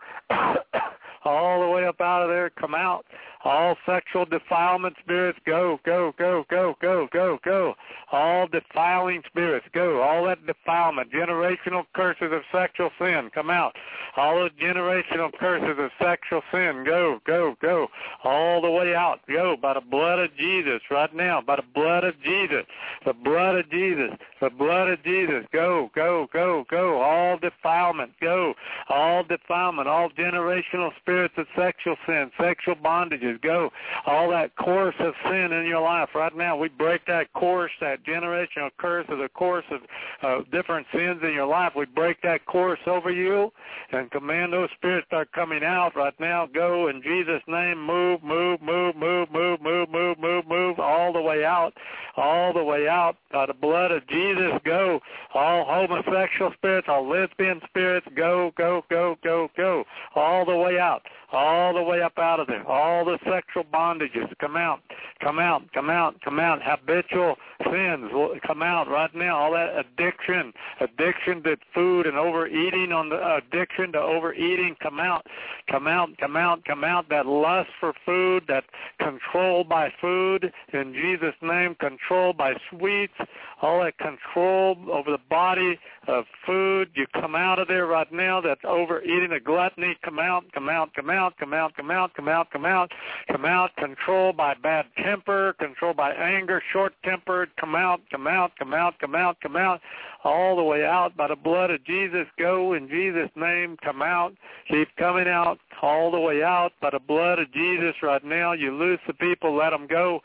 All the way up out of there. Come out. All sexual defilement spirits, go, go, go, go, go, go, go. All defiling spirits, go. All that defilement, generational curses of sexual sin, come out. All those generational curses of sexual sin, go, go, go. All the way out, go, by the blood of Jesus right now, by the blood of Jesus, the blood of Jesus, the blood of Jesus, go, go, go, go. All defilement, go. All defilement, all generational spirits of sexual sin, sexual bondages, go. All that course of sin in your life right now, we break that course, that generational curse of the course of uh, different sins in your life. We break that course over you and command those spirits start coming out right now. Go in Jesus' name. Move, move, move, move, move, move, move, move, move, all the way out, all the way out. By the blood of Jesus, go. All homosexual spirits, all lesbian spirits, go, go, go, go, go. All the way out, all the way up out of there. All the sexual bondages, come out, come out, come out, come out. Habitual sins will come out right now. All that addiction, addiction to food and overeating, on the addiction to overeating, come out, come out, come out, come out. That lust for food, that control by food, in Jesus' name, control by sweets, all that control over the body of food, you come out of there right now. That's overeating, the gluttony, come out, come out, come out, come out, come out, come out, come out, come out. Control by bad temper, control by anger, short-tempered, come out, come out, come out, come out, come out, all the way out by the blood of Jesus. Go in Jesus' name, come out. Keep coming out, all the way out by the blood of Jesus right now. You loose the people, let them go.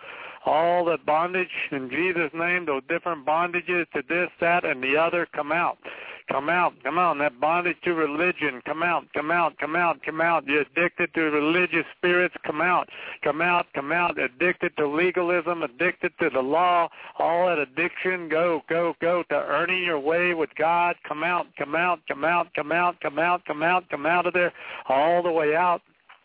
All the bondage in Jesus' name, those different bondages to this, that, and the other, come out. Come out, come on, that bondage to religion, come out, come out, come out, come out. You're addicted to religious spirits, come out, come out, come out. Addicted to legalism, addicted to the law, all that addiction, go, go, go to earning your way with God, come out, come out, come out, come out, come out, come out, come out of there, all the way out.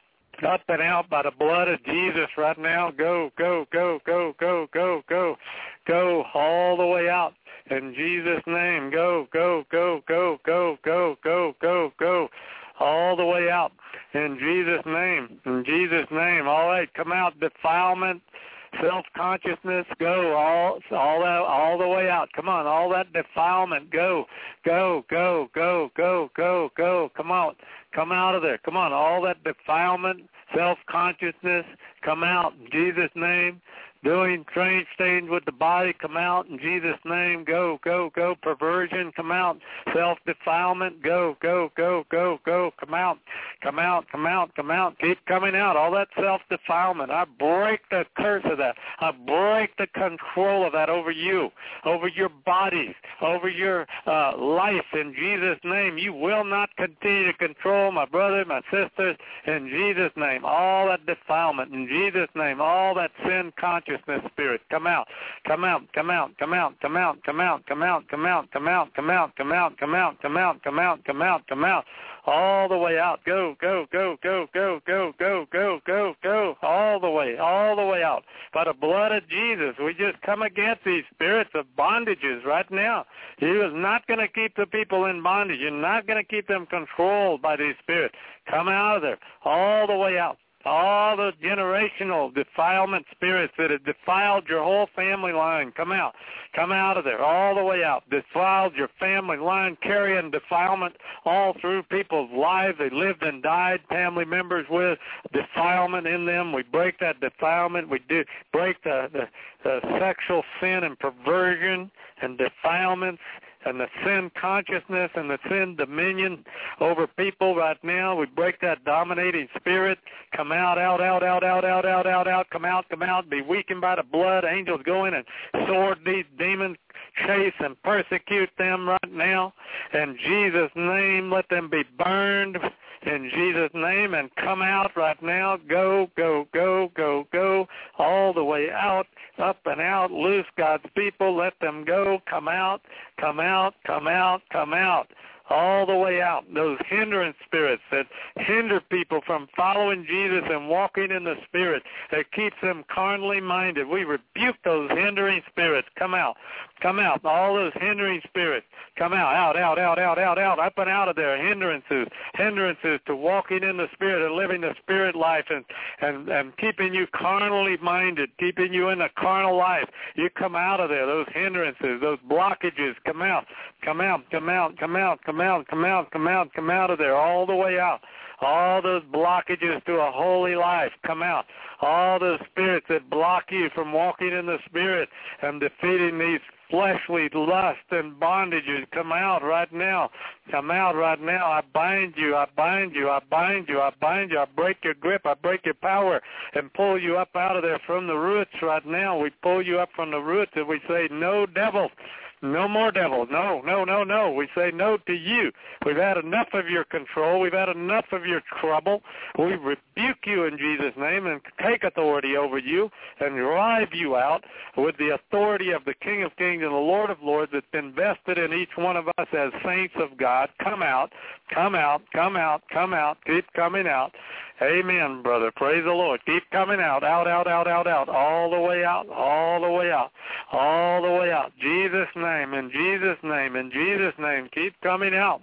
Up and out by the blood of Jesus right now. Go, go, go, go, go, go, go, go all the way out. In Jesus' name, go, go, go, go, go, go, go, go, go, all the way out. In Jesus' name, in Jesus' name. All right, come out. Defilement, self-consciousness, go all, all that, all the way out. Come on, all that defilement, go, go, go, go, go, go, go. Come out, come out of there. Come on, all that defilement, self-consciousness, come out in Jesus' name. Doing strange things with the body, come out in Jesus' name. Go, go, go. Perversion, come out. Self-defilement, go, go, go, go, go. Come out, come out, come out, come out. Keep coming out. All that self-defilement, I break the curse of that. I break the control of that over you, over your bodies, over your uh, life in Jesus' name. You will not continue to control my brother, my sisters, in Jesus' name. All that defilement in Jesus' name. All that sin consciousness spirit, come out, come out, come out, come out, come out, come out, come out, come out, come out, come out, come out, come out, come out, come out, come out, come out, all the way out. Go, go, go, go, go, go, go, go, go, go, all the way, all the way out. By the blood of Jesus, we just come against these spirits of bondages right now. He is not going to keep the people in bondage. You're not going to keep them controlled by these spirits. Come out of there, all the way out. All the generational defilement spirits that have defiled your whole family line, come out. Come out of there, all the way out. Defiled your family line, carrying defilement all through people's lives. They lived and died, family members with defilement in them. We break that defilement. We do break the, the, the sexual sin and perversion and defilements and the sin consciousness and the sin dominion over people right now. We break that dominating spirit. Come out, out, out, out, out, out, out, out, out. Come out, come out. Be weakened by the blood. Angels go in and sword these demons, chase and persecute them right now. In Jesus' name, let them be burned. In Jesus' name, and come out right now. Go, go, go, go, go, all the way out, up and out. Loose God's people. Let them go. Come out, come out, come out, come out. All the way out. Those hindrance spirits that hinder people from following Jesus and walking in the Spirit, that keeps them carnally minded. We rebuke those hindering spirits. Come out. Come out. All those hindering spirits. Come out. Out, out, out, out, out, out. Up and out of there. Hindrances. Hindrances to walking in the Spirit and living the Spirit life and, and, and keeping you carnally minded, keeping you in a carnal life. You come out of there. Those hindrances, those blockages, come out. Come out, come out, come out, come out, come out, come out, come out of there, all the way out. All those blockages to a holy life, come out. All those spirits that block you from walking in the Spirit and defeating these fleshly lusts and bondages, come out right now. Come out right now. I bind you, I bind you, I bind you, I bind you. I break your grip, I break your power and pull you up out of there from the roots right now. We pull you up from the roots and we say, no devil. No more devil. No, no, no, no. We say no to you. We've had enough of your control. We've had enough of your trouble. We rebuke you in Jesus' name and take authority over you and drive you out with the authority of the King of Kings and the Lord of Lords that's been vested in each one of us as saints of God. Come out, come out, come out, come out. Keep coming out. Amen, brother. Praise the Lord. Keep coming out, out, out, out, out, out, all the way out, all the way out, all the way out. Jesus' name, in Jesus' name, in Jesus' name, keep coming out.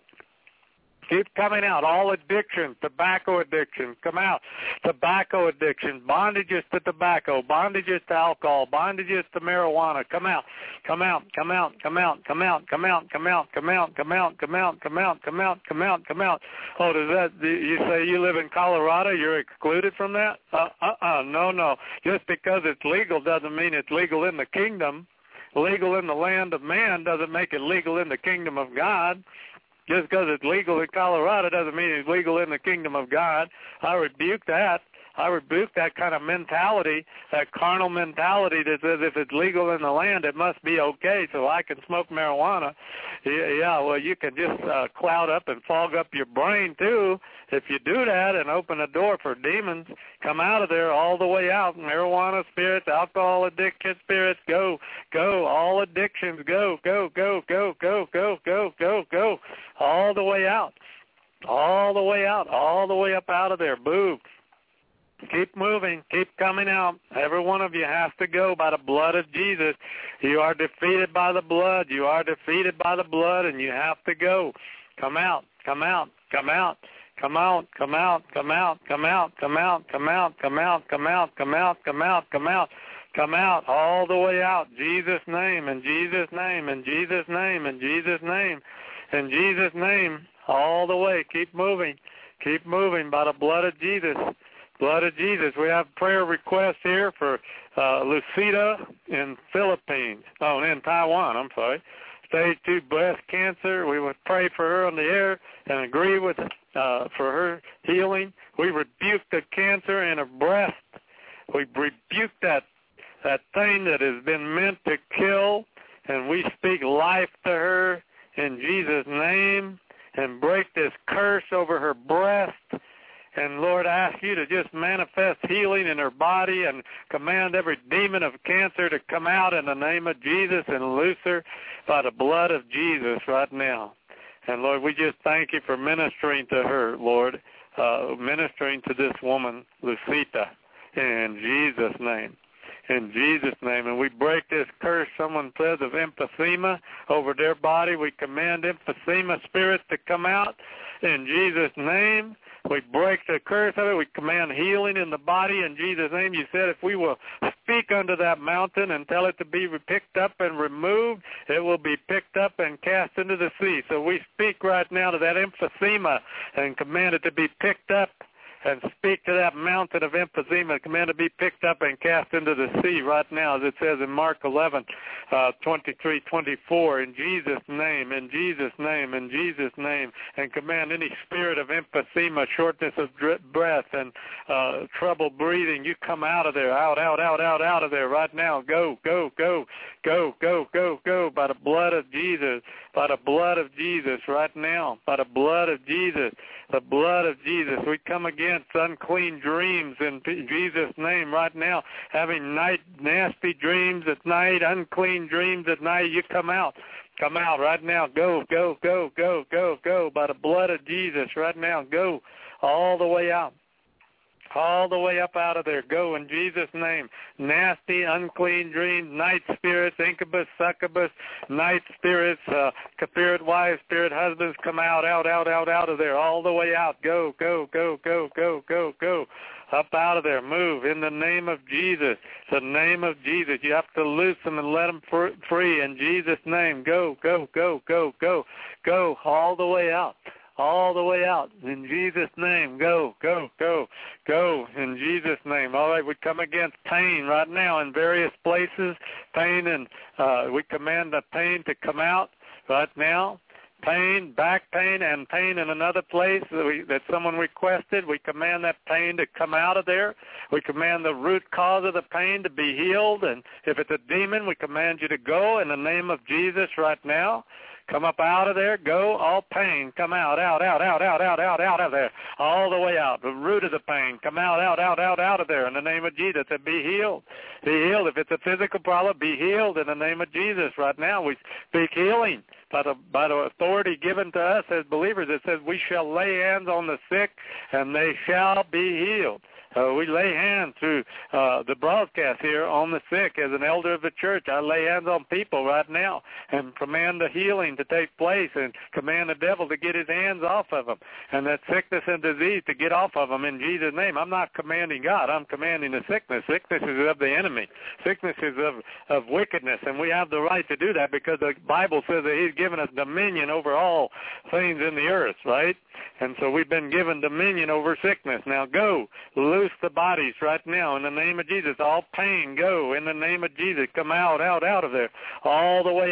Keep coming out. All addictions, tobacco addiction, come out. Tobacco addiction, bondages to tobacco, bondages to alcohol, bondages to marijuana, come out. Come out, come out, come out, come out, come out, come out, come out, come out, come out, come out, come out, come out, come out. Oh, does that, you say you live in Colorado, you're excluded from that? Uh, uh-uh, no, no. Just because it's legal doesn't mean it's legal in the kingdom. Legal in the land of man doesn't make it legal in the kingdom of God. Just because it's legal in Colorado doesn't mean it's legal in the kingdom of God. I rebuke that. I rebuke that kind of mentality, that carnal mentality that says if it's legal in the land, it must be okay, so I can smoke marijuana. Yeah, yeah well, you can just uh, cloud up and fog up your brain, too, if you do that and open a door for demons. Come out of there all the way out. Marijuana spirits, alcohol addiction spirits, go, go. All addictions, go, go, go, go, go, go, go, go, go. All the way out. All the way out. All the way up out of there. Boo. Keep moving. Keep coming out. Every one of you has to go by the blood of Jesus. You are defeated by the blood. You are defeated by the blood, and you have to go. Come out. Come out. Come out. Come out, come out, come out, come out, come out, come out, come out, come out, come out, come out, come out, come out, all the way out. Jesus' name, in Jesus' name, in Jesus' name, in Jesus' name, in Jesus' name, all the way. Keep moving, keep moving by the blood of Jesus. Blood of Jesus. We have prayer requests here for uh, Lucida in Philippines. Oh, in Taiwan, I'm sorry. Stage two breast cancer. We would pray for her on the air and agree with uh, for her healing. We rebuke the cancer in her breast. We rebuke that that thing that has been meant to kill, and we speak life to her in Jesus' name and break this curse over her breast. And, Lord, I ask you to just manifest healing in her body and command every demon of cancer to come out in the name of Jesus and loose her by the blood of Jesus right now. And, Lord, we just thank you for ministering to her, Lord, uh, ministering to this woman, Lucita, in Jesus' name. In Jesus' name. And we break this curse, someone says, of emphysema over their body. We command emphysema spirits to come out in Jesus' name. We break the curse of it. We command healing in the body in Jesus' name. You said if we will speak unto that mountain and tell it to be picked up and removed, it will be picked up and cast into the sea. So we speak right now to that emphysema and command it to be picked up and speak to that mountain of emphysema, command it to be picked up and cast into the sea right now, as it says in Mark eleven, uh, twenty-three, twenty-four, in Jesus' name, in Jesus' name, in Jesus' name, and command any spirit of emphysema, shortness of breath, and uh, trouble breathing, you come out of there, out, out, out, out, out of there right now. Go, go, go, go, go, go, go, by the blood of Jesus, by the blood of Jesus right now, by the blood of Jesus, the blood of Jesus. We come against unclean dreams in Jesus' name right now, having night nasty dreams at night, unclean dreams at night. You come out. Come out right now. Go, go, go, go, go, go, by the blood of Jesus right now. Go all the way out. All the way up out of there. Go in Jesus' name. Nasty, unclean dreams, night spirits, incubus, succubus, night spirits, uh, spirit wives, spirit husbands, come out, out, out, out, out of there. All the way out. Go, go, go, go, go, go, go. Up out of there. Move in the name of Jesus. The name of Jesus. You have to loose them and let them free in Jesus' name. Go, go, go, go, go, go all the way out. All the way out. In Jesus' name. Go, go, go, go. In Jesus' name. All right, we come against pain right now in various places. Pain, and uh, we command the pain to come out right now. Pain, back pain, and pain in another place that, we, that someone requested. We command that pain to come out of there. We command the root cause of the pain to be healed. And if it's a demon, we command you to go in the name of Jesus right now. Come up out of there. Go. All pain. Come out, out, out, out, out, out, out, out of there. All the way out. The root of the pain. Come out, out, out, out, out of there in the name of Jesus. And be healed. Be healed. If it's a physical problem, be healed in the name of Jesus. Right now we speak healing by the, by the authority given to us as believers. It says we shall lay hands on the sick and they shall be healed. Uh, we lay hands through uh, the broadcast here on the sick. As an elder of the church, I lay hands on people right now and command the healing to take place and command the devil to get his hands off of them and that sickness and disease to get off of them in Jesus' name. I'm not commanding God. I'm commanding the sickness. Sickness is of the enemy. Sickness is of, of wickedness, and we have the right to do that because the Bible says that he's given us dominion over all things in the earth, right? And so we've been given dominion over sickness. Now go, loose the bodies right now in the name of Jesus. All pain, go in the name of Jesus. Come out, out, out of there, all the way out.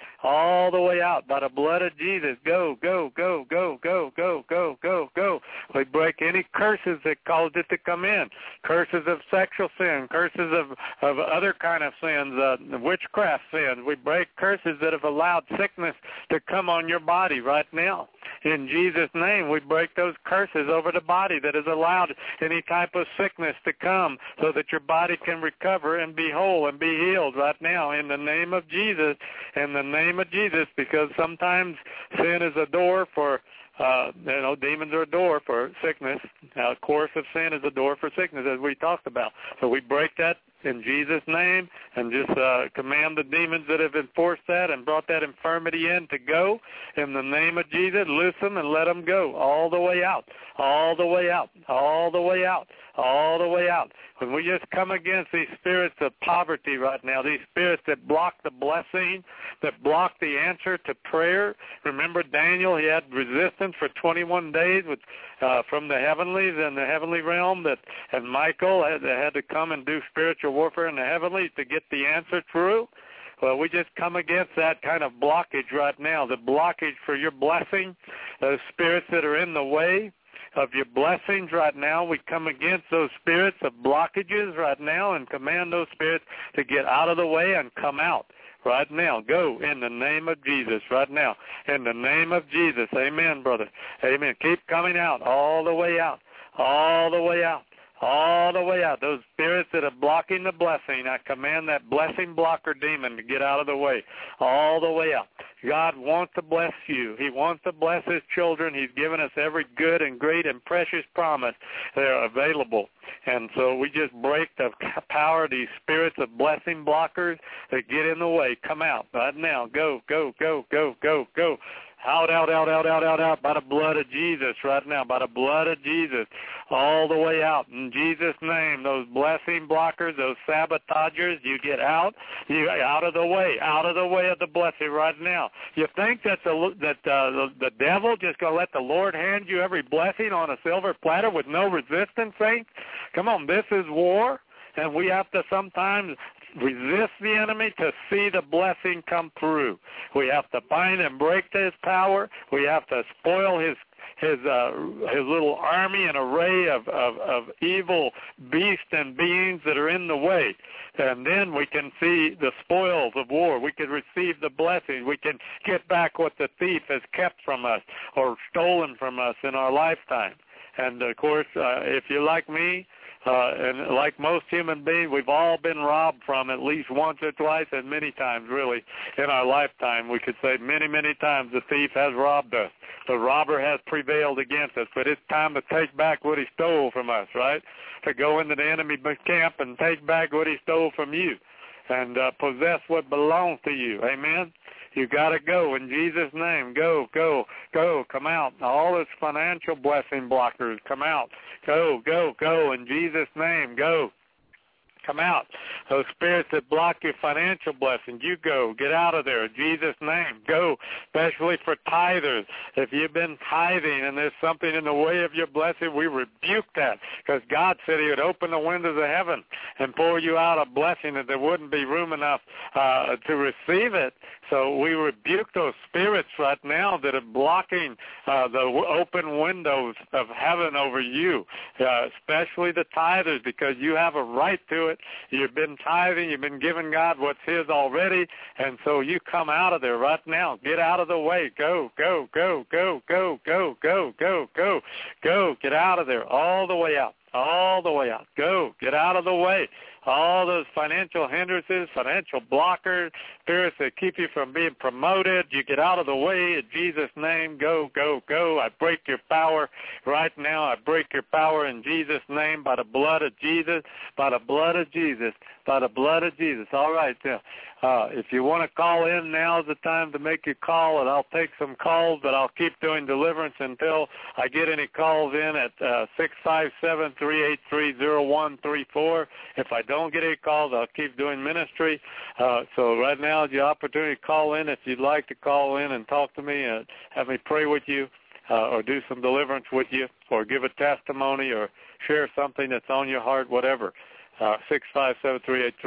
all the way out by the blood of Jesus. Go, go, go, go, go, go, go, go, go. We break any curses that caused it to come in, curses of sexual sin, curses of, of other kind of sins, uh, witchcraft sins. We break curses that have allowed sickness to come on your body right now. In Jesus' name, we break those curses over the body that has allowed any type of sickness to come so that your body can recover and be whole and be healed right now in the name of Jesus, in the name of Jesus, because sometimes sin is a door for Uh, you know, demons are a door for sickness. Now, of course, of sin is a door for sickness, as we talked about. So we break that in Jesus' name and just uh, command the demons that have enforced that and brought that infirmity in to go. In the name of Jesus, loose them and let them go all the way out, all the way out, all the way out, all the way out. When we just come against these spirits of poverty right now, these spirits that block the blessing, that block the answer to prayer. Remember Daniel, he had resistance for twenty-one days with, uh, from the heavenlies and the heavenly realm, that, and Michael had, had to come and do spiritual warfare in the heavenlies to get the answer through. Well, we just come against that kind of blockage right now, the blockage for your blessing, those spirits that are in the way of your blessings right now. We come against those spirits of blockages right now and command those spirits to get out of the way and come out right now. Go in the name of Jesus right now. In the name of Jesus. Amen, brother. Amen. Keep coming out, all the way out, all the way out. All the way out. Those spirits that are blocking the blessing, I command that blessing blocker demon to get out of the way. All the way out. God wants to bless you. He wants to bless his children. He's given us every good and great and precious promise that are available. And so we just break the power of these spirits of blessing blockers that get in the way. Come out right now. Go, go, go, go, go, go. Out, out, out, out, out, out, out, by the blood of Jesus right now, by the blood of Jesus, all the way out. In Jesus' name, those blessing blockers, those sabotagers, you get out, you out of the way, out of the way of the blessing right now. You think that the that uh, the, the devil just going to let the Lord hand you every blessing on a silver platter with no resistance, saints? Come on, this is war, and we have to sometimes resist the enemy to see the blessing come through. We have to bind and break his power. We have to spoil his his uh, his little army and array of, of, of evil beasts and beings that are in the way. And then we can see the spoils of war. We can receive the blessings. We can get back what the thief has kept from us or stolen from us in our lifetime. And, of course, uh, if you're like me, Uh, and like most human beings, we've all been robbed from at least once or twice, and many times, really, in our lifetime. We could say many, many times the thief has robbed us. The robber has prevailed against us, but it's time to take back what he stole from us, right? To go into the enemy camp and take back what he stole from you and uh, possess what belongs to you. Amen? You got to go in Jesus' name. Go, go, go. Come out. All those financial blessing blockers, come out. Go, go, go in Jesus' name. Go. Come out. Those spirits that block your financial blessings, you go. Get out of there in Jesus' name. Go, especially for tithers. If you've been tithing and there's something in the way of your blessing, we rebuke that, because God said he would open the windows of heaven and pour you out a blessing that there wouldn't be room enough uh, to receive it. So we rebuke those spirits right now that are blocking uh, the w- open windows of heaven over you, uh, especially the tithers, because you have a right to it. You've been tithing. You've been giving God what's his already, and so you come out of there right now. Get out of the way. Go, go, go, go, go, go, go, go, go, go. Get out of there all the way out, all the way out. Go. Get out of the way. All those financial hindrances, financial blockers, spirits that keep you from being promoted, you get out of the way in Jesus' name. Go, go, go. I break your power right now. I break your power in Jesus' name by the blood of Jesus, by the blood of Jesus, by the blood of Jesus. All right, now, uh, if you want to call in, now is the time to make your call, and I'll take some calls, but I'll keep doing deliverance until I get any calls in at uh, six five seven, three eight three, zero one three four. If I don't get any calls, I'll keep doing ministry. Uh, so right now is your opportunity to call in if you'd like to call in and talk to me and have me pray with you uh, or do some deliverance with you or give a testimony or share something that's on your heart, whatever. Uh, six five seven, three eight three,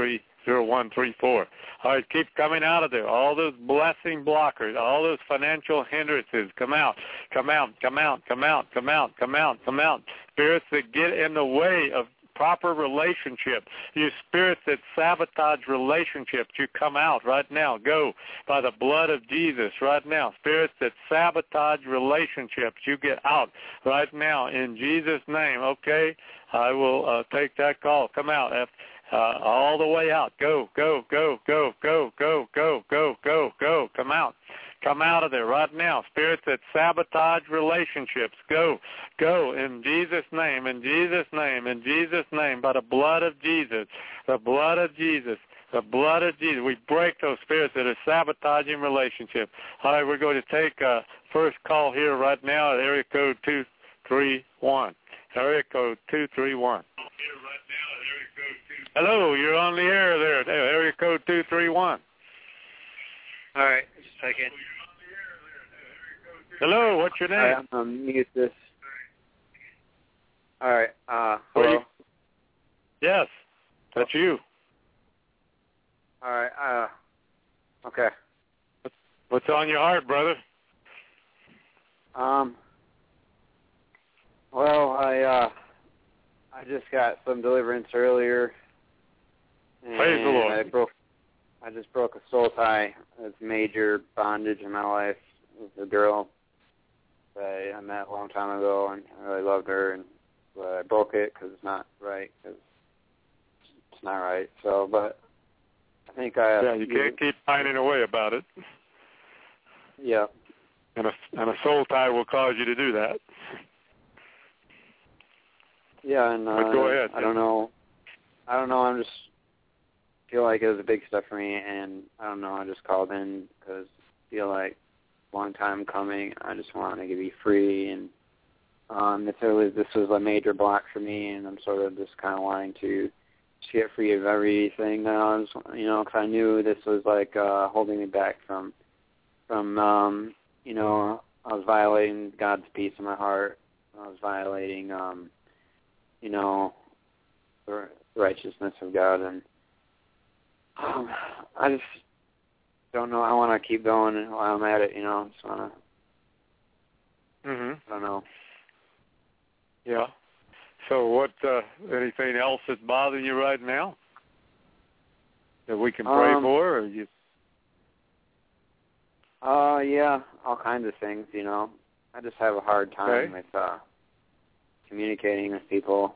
zero one three four. All right, keep coming out of there. All those blessing blockers, all those financial hindrances, come out, come out, come out, come out, come out, come out, come out. Spirits that get in the way of proper relationship, you spirits that sabotage relationships, you come out right now. Go by the blood of Jesus right now. Spirits that sabotage relationships, you get out right now in Jesus' name. Okay, I will uh, take that call. Come out. Uh, all the way out. Go, go, go, go, go, go, go, go, go, go. Come out. Come out of there right now. Spirits that sabotage relationships, go, go in Jesus' name, in Jesus' name, in Jesus' name, by the blood of Jesus, the blood of Jesus, the blood of Jesus. We break those spirits that are sabotaging relationships. All right, we're going to take a first call here right now at area code two three one. Area code two three one. Hello, you're on the air there, area code two three one. All right, just a second. Hello, what's your name? All right, I'm going to mute this. All right, uh, hello? Yes, that's you. All right, uh, okay. What's on your heart, brother? Um, well, I, uh, I just got some deliverance earlier. And Praise the Lord. I broke, I just broke a soul tie. It's major bondage in my life with a girl that I met a long time ago, and I really loved her, and but I broke it because it's not right. Cause it's not right. So, but I think I. Yeah, you can't keep pining away about it. Yeah. And a and a soul tie will cause you to do that. Yeah, and uh, but go ahead. I don't know. I don't know. I'm just feel like it was a big step for me, and I don't know. I just called in because I feel like a long time coming. I just wanted to be free, and um, if it was this was a major block for me, and I'm sort of just kind of wanting to just get free of everything that I was, you know, because I knew this was like uh, holding me back from from um, you know, I was violating God's peace in my heart. I was violating, um, you know, the righteousness of God, and um, I just don't know. I want to keep going while I'm at it, you know. Just want to. Mhm. I don't know. Yeah. So, what? Uh, anything else that's bothering you right now that we can pray um, for, or you? Uh, yeah, all kinds of things, you know. I just have a hard time okay. with uh, communicating with people.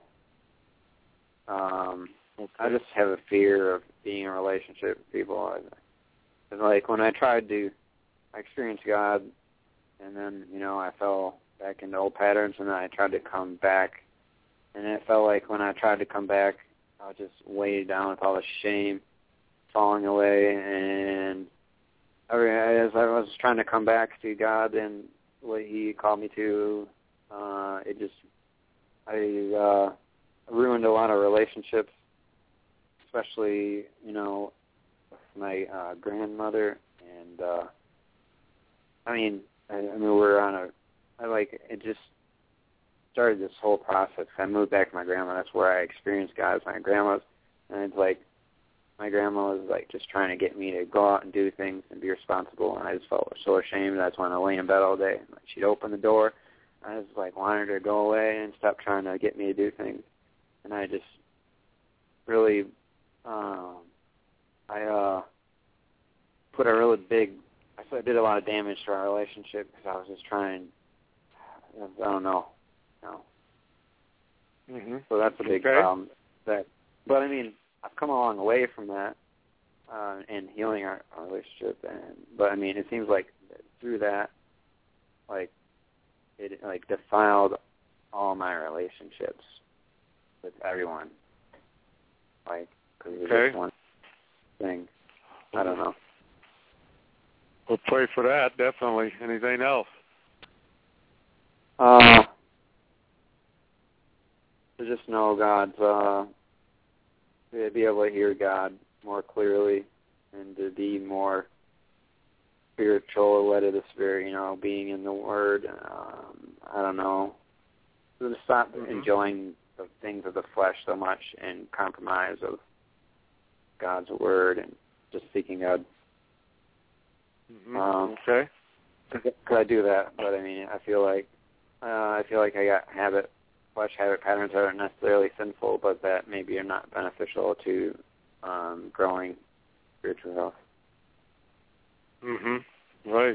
Um, okay. I just have a fear of being in a relationship with people. It's like when I tried to, I experienced God, and then, you know, I fell back into old patterns, and then I tried to come back. And it felt like when I tried to come back, I was just weighed down with all the shame, falling away, and as I was trying to come back to God and what He called me to, uh, it just, I uh, ruined a lot of relationships, especially, you know, with my uh, grandmother. And, uh, I mean, I, I mean, we're on a, I like, it just started this whole process. I moved back to my grandma. That's where I experienced God with my grandma's. And it's like, my grandma was like just trying to get me to go out and do things and be responsible, and I just felt so ashamed. That's when I lay in bed all day. Like, she'd open the door, I just like wanted her to go away and stop trying to get me to do things. And I just really, um, I uh, put a really big. I did a lot of damage to our relationship because I was just trying. I don't know, you know. Mm-hmm. So that's a big okay. problem. That, but I mean. I've come a long way from that uh, and healing our, our relationship, and but I mean, it seems like through that, like it like defiled all my relationships with everyone, like because of okay. this one thing. I don't know. We'll pray for that definitely. Anything else? Uh, to just know God's. Uh, To be able to hear God more clearly and to be more spiritual, led of the Spirit, you know, being in the Word. Um, I don't know. So to stop mm-hmm. enjoying the things of the flesh so much and compromise of God's word and just seeking God. Mm-hmm. Um, okay. Could I do that? But I mean, I feel like uh, I feel like I got habit, flesh habit patterns that aren't necessarily sinful, but that maybe are not beneficial to um, growing spiritual health. Mm-hmm. Right.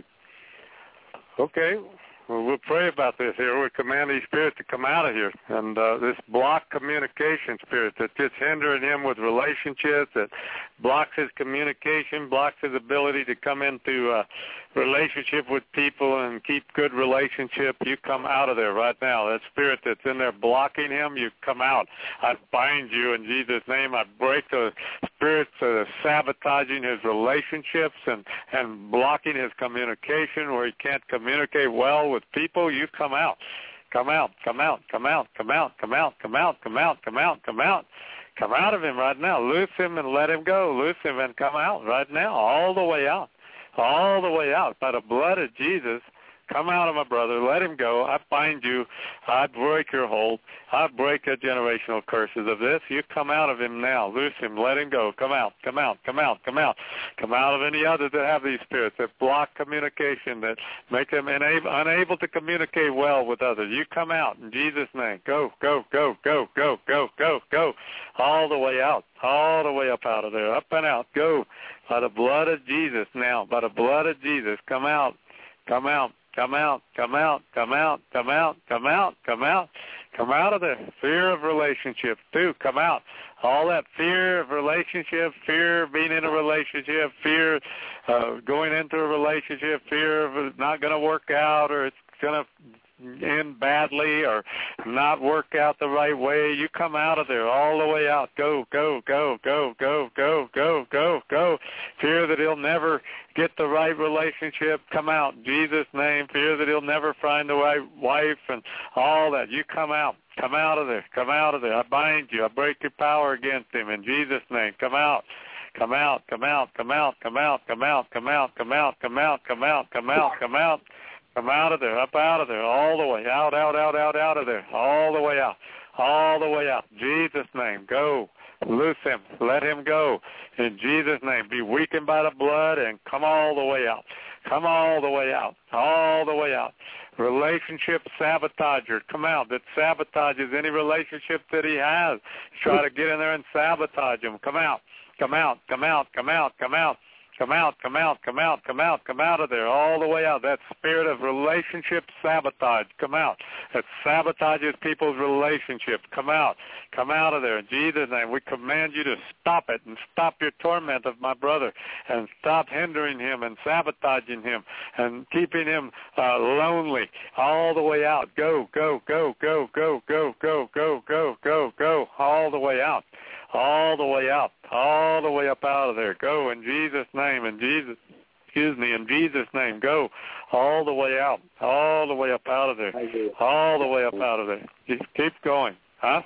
Okay. Well, we'll pray about this here. We command these spirits to come out of here. And uh, this block communication spirit that's just hindering him with relationships, that blocks his communication, blocks his ability to come into a relationship with people and keep good relationship, you come out of there right now. That spirit that's in there blocking him, you come out. I bind you in Jesus' name. I break the spirits that are sabotaging his relationships and, and blocking his communication where he can't communicate well with people. You come out. Come out, come out, come out, come out, come out, come out, come out, come out, come out. Come out of him right now. Loose him and let him go. Loose him and come out right now, all the way out. All the way out. By the blood of Jesus, come out of my brother. Let him go. I bind you. I break your hold. I break the generational curses of this. You come out of him now. Loose him. Let him go. Come out. Come out. Come out. Come out. Come out of any others that have these spirits that block communication, that make them unable, unable to communicate well with others. You come out in Jesus' name. Go, go, go, go, go, go, go, go. All the way out. All the way up out of there. Up and out. Go. By the blood of Jesus now. By the blood of Jesus. Come out. Come out. Come out, come out, come out, come out, come out, come out, come out of there. Fear of relationship, too, come out. All that fear of relationship, fear of being in a relationship, fear of going into a relationship, fear of it not going to work out or it's going to end badly or not work out the right way. You come out of there, all the way out. Go, go, go, go, go, go, go, go, go. Fear that he'll never get the right relationship. Come out in Jesus' name. Fear that he'll never find the right wife and all that. You come out. Come out of there. Come out of there. I bind you. I break your power against him in Jesus' name. Come out. Come out. Come out. Come out. Come out. Come out. Come out. Come out. Come out. Come out. Come out. Come out. Come out of there, up out of there, all the way, out, out, out, out, out of there, all the way out, all the way out. Jesus' name, go. Loose him. Let him go. In Jesus' name, be weakened by the blood and come all the way out. Come all the way out, all the way out. Relationship sabotager, come out, that sabotages any relationship that he has. Try to get in there and sabotage him. Come out, come out, come out, come out, come out. Come out, come out, come out, come out, come out of there, all the way out. That spirit of relationship sabotage, come out. That sabotages people's relationships, come out. Come out of there in Jesus' name. We command you to stop it and stop your torment of my brother and stop hindering him and sabotaging him and keeping him uh, lonely all the way out. Go, go, go, go, go, go, go, go, go, go, go, all the way out. All the way out, all the way up out of there. Go in Jesus' name, in Jesus, excuse me, in Jesus' name. Go all the way out, all the way up out of there, all the way up out of there. Just keep going, huh?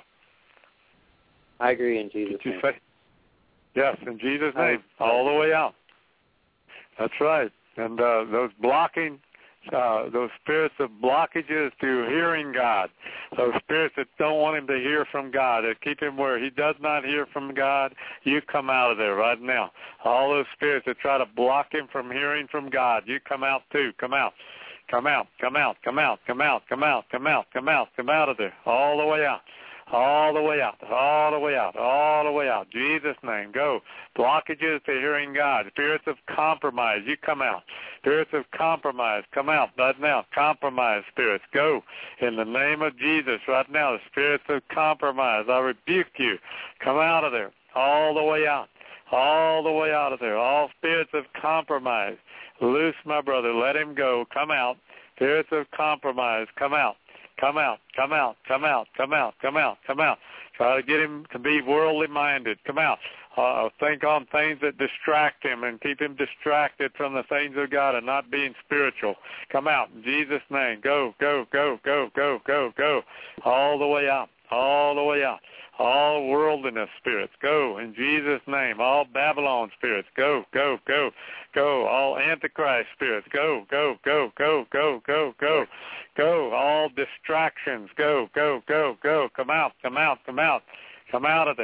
I agree in Jesus' Did you name. say? Yes, in Jesus' name, all the way out. That's right. And uh, those blocking, uh, those spirits of blockages to hearing God, those spirits that don't want him to hear from God, that keep him where he does not hear from God, you come out of there right now. All those spirits that try to block him from hearing from God, you come out too. Come out. Come out. Come out. Come out. Come out. Come out. Come out. Come out. Come out of there. All the way out. All the way out, all the way out, all the way out. Jesus' name, go. Blockages to hearing God. Spirits of compromise, you come out. Spirits of compromise, come out right now. Compromise spirits, go. In the name of Jesus right now, the spirits of compromise, I rebuke you. Come out of there, all the way out, all the way out of there. All spirits of compromise, loose my brother, let him go. Come out. Spirits of compromise, come out. Come out, come out, come out, come out, come out, come out. Try to get him to be worldly minded. Come out. Uh, think on things that distract him and keep him distracted from the things of God and not being spiritual. Come out in Jesus' name. Go, go, go, go, go, go, go. All the way out, all the way out. All worldliness spirits, go in Jesus' name. All Babylon spirits, go, go, go, go. All Antichrist spirits, go, go, go, go, go, go, go, go. All distractions, go, go, go, go. Come out, come out, come out, come out of there.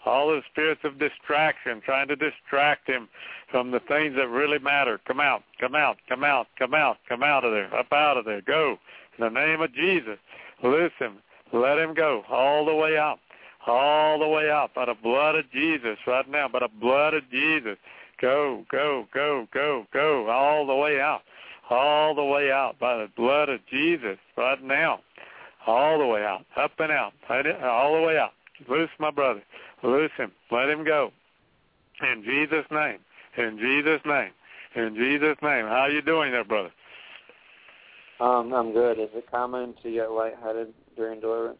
All the spirits of distraction, trying to distract him from the things that really matter. Come out, come out, come out, come out, come out of there, up out of there. Go. In the name of Jesus. Loose him. Let him go all the way out. All the way out by the blood of Jesus right now, by the blood of Jesus. Go, go, go, go, go, all the way out. All the way out by the blood of Jesus right now. All the way out, up and out, all the way out. Loose my brother. Loose him. Let him go. In Jesus' name. In Jesus' name. In Jesus' name. How are you doing there, brother? Um, I'm good. Is it common to get lightheaded during deliverance?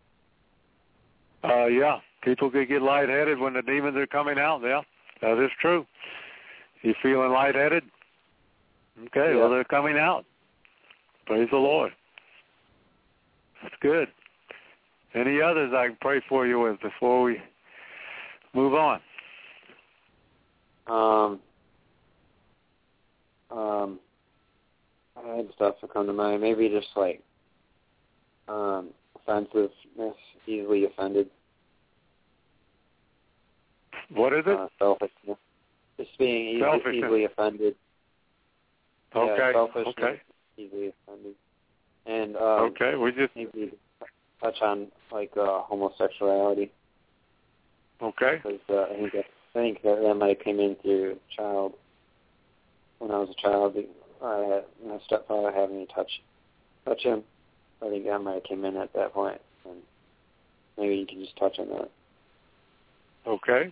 Uh, yeah. People could get lightheaded when the demons are coming out. Yeah, that is true. You feeling lightheaded? Okay, yeah. Well, they're coming out. Praise the Lord. That's good. Any others I can pray for you with before we move on? Um, um, I had stuff to come to mind. Maybe just like um, offensiveness, easily offended. What is it? Uh, selfishness. Just being easy, selfishness. easily offended. Okay. Yeah, selfishness, okay. Easily offended. And um, okay, we just maybe touch on like uh, homosexuality. Okay. Because uh, I think that, I think that, that might have came in through child. When I was a child, I had, my stepfather had me touch touch him. I think that might have came in at that point. And maybe you can just touch on that. Okay.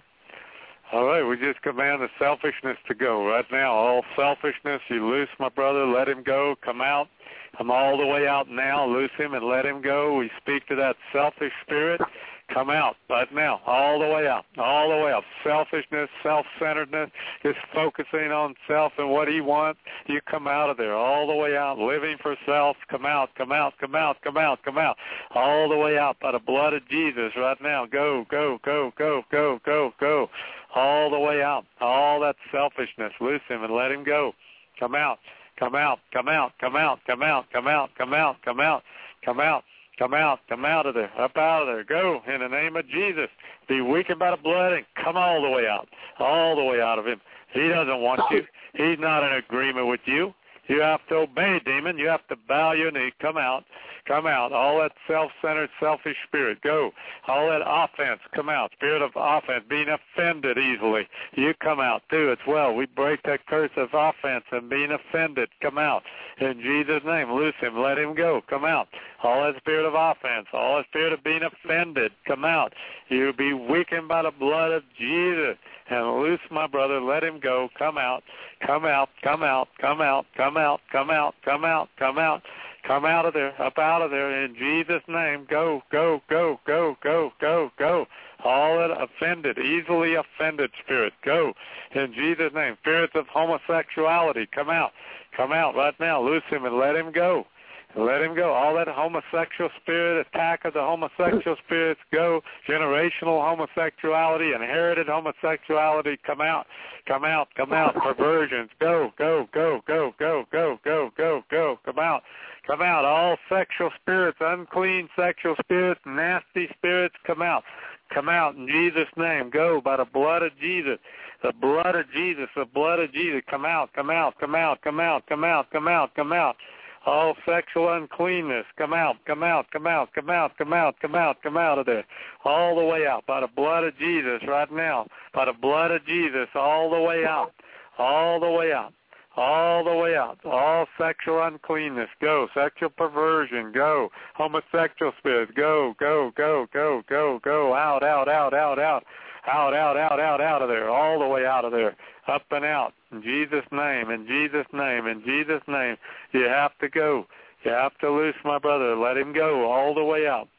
All right, we just command the selfishness to go right now. All selfishness, you loose my brother, let him go, come out. Come all the way out now, loose him and let him go. We speak to that selfish spirit. Come out right now, all the way out, all the way out. Selfishness, self-centeredness, just focusing on self and what he wants. You come out of there, all the way out, living for self. Come out, come out, come out, come out, come out, all the way out by the blood of Jesus right now. Go, go, go, go, go, go, go, all the way out. All that selfishness, loose him and let him go. Come out, come out, come out, come out, come out, come out, come out, come out, come out. Come out, come out of there, up out of there. Go in the name of Jesus. Be weakened by the blood and come all the way out, all the way out of him. He doesn't want you. He's not in agreement with you. You have to obey, demon. You have to bow your knee. Come out. Come out. All that self-centered, selfish spirit. Go. All that offense. Come out. Spirit of offense. Being offended easily. You come out too as well. We break that curse of offense and being offended. Come out. In Jesus' name. Loose him. Let him go. Come out. All that spirit of offense. All that spirit of being offended. Come out. You be weakened by the blood of Jesus. And loose my brother. Let him go. Come out. Come out. Come out. Come out. Come out. Come out. Come out. Come out. Come out of there, up out of there, in Jesus' name. Go, go, go, go, go, go, go. All that offended, easily offended spirit, go. In Jesus' name. Spirits of homosexuality, come out. Come out right now. Loose him and let him go. Let him go. All that homosexual spirit, attack of the homosexual spirits, go. Generational homosexuality, inherited homosexuality, come out. Come out, come out. Perversions, go, go, go, go, go, go, go, go, go. Come out. Come out. All sexual spirits, unclean sexual spirits, nasty spirits, come out. Come out in Jesus' name. Go by the blood of Jesus. The blood of Jesus, the blood of Jesus. Come out, come out, come out, come out, come out, come out, come out. All sexual uncleanness, come out, come out, come out, come out, come out, come out, come out of there. All the way out by the blood of Jesus right now. By the blood of Jesus, all the way out. All the way out. All the way out. All sexual uncleanness, go. Sexual perversion, go. Homosexual spirits, go, go, go, go, go, go. Out, out, out, out, out. Out, out, out, out, out of there. All the way out of there. Up and out. In Jesus' name, in Jesus' name, in Jesus' name. You have to go. You have to loose my brother. Let him go all the way out.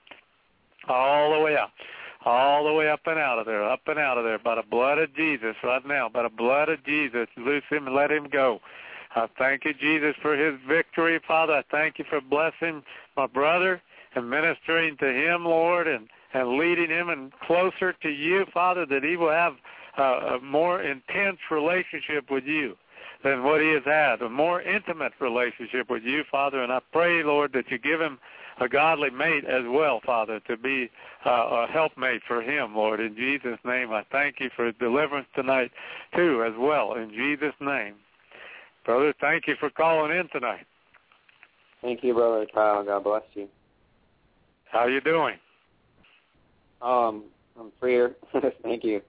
All the way out. All the way up and out of there, up and out of there, by the blood of Jesus right now, by the blood of Jesus. Loose him and let him go. I thank you, Jesus, for his victory, Father. I thank you for blessing my brother and ministering to him, Lord, and, and leading him and closer to you, Father, that he will have uh, a more intense relationship with you than what he has had, a more intimate relationship with you, Father. And I pray, Lord, that you give him a godly mate as well, Father, to be uh, a helpmate for him, Lord. In Jesus' name, I thank you for deliverance tonight, too, as well. In Jesus' name. Brother, thank you for calling in tonight. Thank you, Brother Kyle. God bless you. How you doing? Um, I'm freer. Thank you.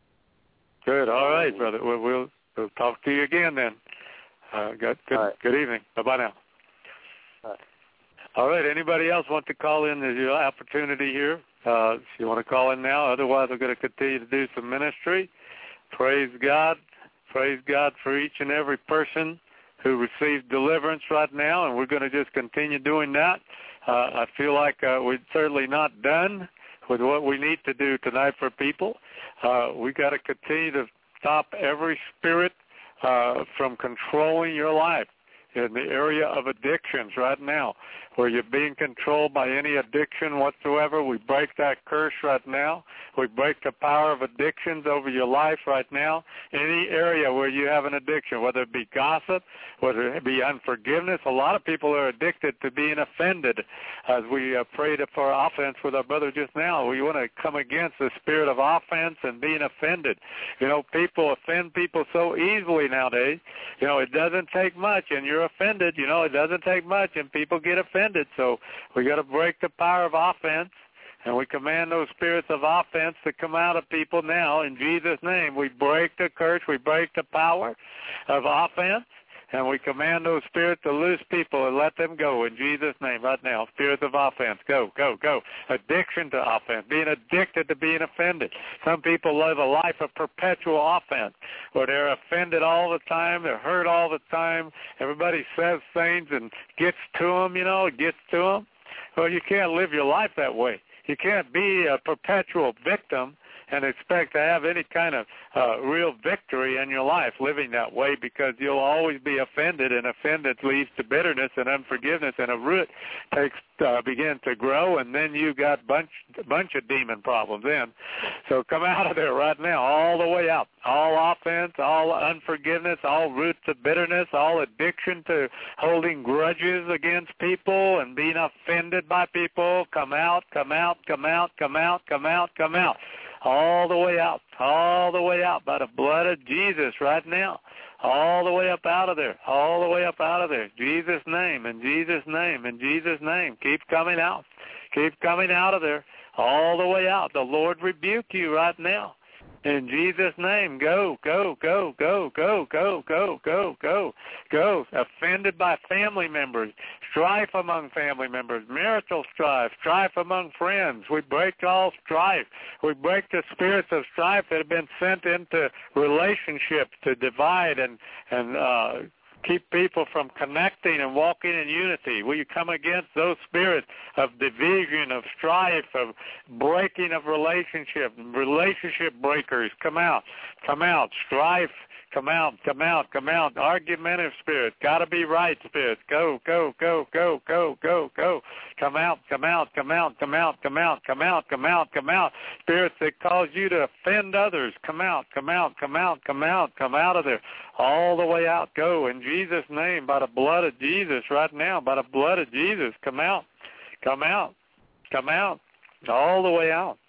Good. All right, brother. We'll, we'll, we'll talk to you again then. Uh, good, good, right. good evening. Bye-bye now. All right. All right. Anybody else want to call in? There's your opportunity here. Uh, if you want to call in now. Otherwise, we're going to continue to do some ministry. Praise God. Praise God for each and every person who received deliverance right now, and we're going to just continue doing that. Uh, I feel like uh, we're certainly not done with what we need to do tonight for people. Uh, we got to continue to stop every spirit uh, from controlling your life in the area of addictions right now, where you're being controlled by any addiction whatsoever. We break that curse right now. We break the power of addictions over your life right now. Any area where you have an addiction, whether it be gossip, whether it be unforgiveness. A lot of people are addicted to being offended. As we uh, prayed for offense with our brother just now, we want to come against the spirit of offense and being offended. You know, people offend people so easily nowadays. You know, it doesn't take much, and you're offended. You know, it doesn't take much, and people get offended. So we got to break the power of offense, and we command those spirits of offense to come out of people now. In Jesus' name, we break the curse. We break the power of offense, and we command those spirits to loose people and let them go in Jesus' name right now. Spirits of offense, go, go, go. Addiction to offense, being addicted to being offended. Some people live a life of perpetual offense where they're offended all the time, they're hurt all the time. Everybody says things and gets to them, you know, it gets to them. Well, you can't live your life that way. You can't be a perpetual victim and expect to have any kind of uh, real victory in your life living that way, because you'll always be offended, and offended leads to bitterness and unforgiveness, and a root takes uh, begins to grow, and then you got bunch bunch of demon problems then. So come out of there right now, all the way out. All offense, all unforgiveness, all roots of bitterness, all addiction to holding grudges against people and being offended by people. Come out, come out, come out, come out, come out, come out. All the way out, all the way out by the blood of Jesus right now. All the way up out of there, all the way up out of there. Jesus' name, in Jesus' name, in Jesus' name. Keep coming out. Keep coming out of there, all the way out. The Lord rebuke you right now. In Jesus' name, go, go, go, go, go, go, go, go, go, go. Offended by family members, strife among family members, marital strife, strife among friends. We break all strife. We break the spirits of strife that have been sent into relationships to divide and, and uh, keep people from connecting and walking in unity. Will you come against those spirits of division, of strife, of breaking of relationship, relationship breakers? Come out, come out, strife, come out, come out, come out, argumentative spirits, gotta be right spirits, go, go, go, go, go, go, go, come out, come out, come out, come out, come out, come out, come out, come out, spirits that cause you to offend others, come out, come out, come out, come out, come out of there, all the way out, go, in Jesus' name, by the blood of Jesus right now, by the blood of Jesus, come out, come out, come out, all the way out.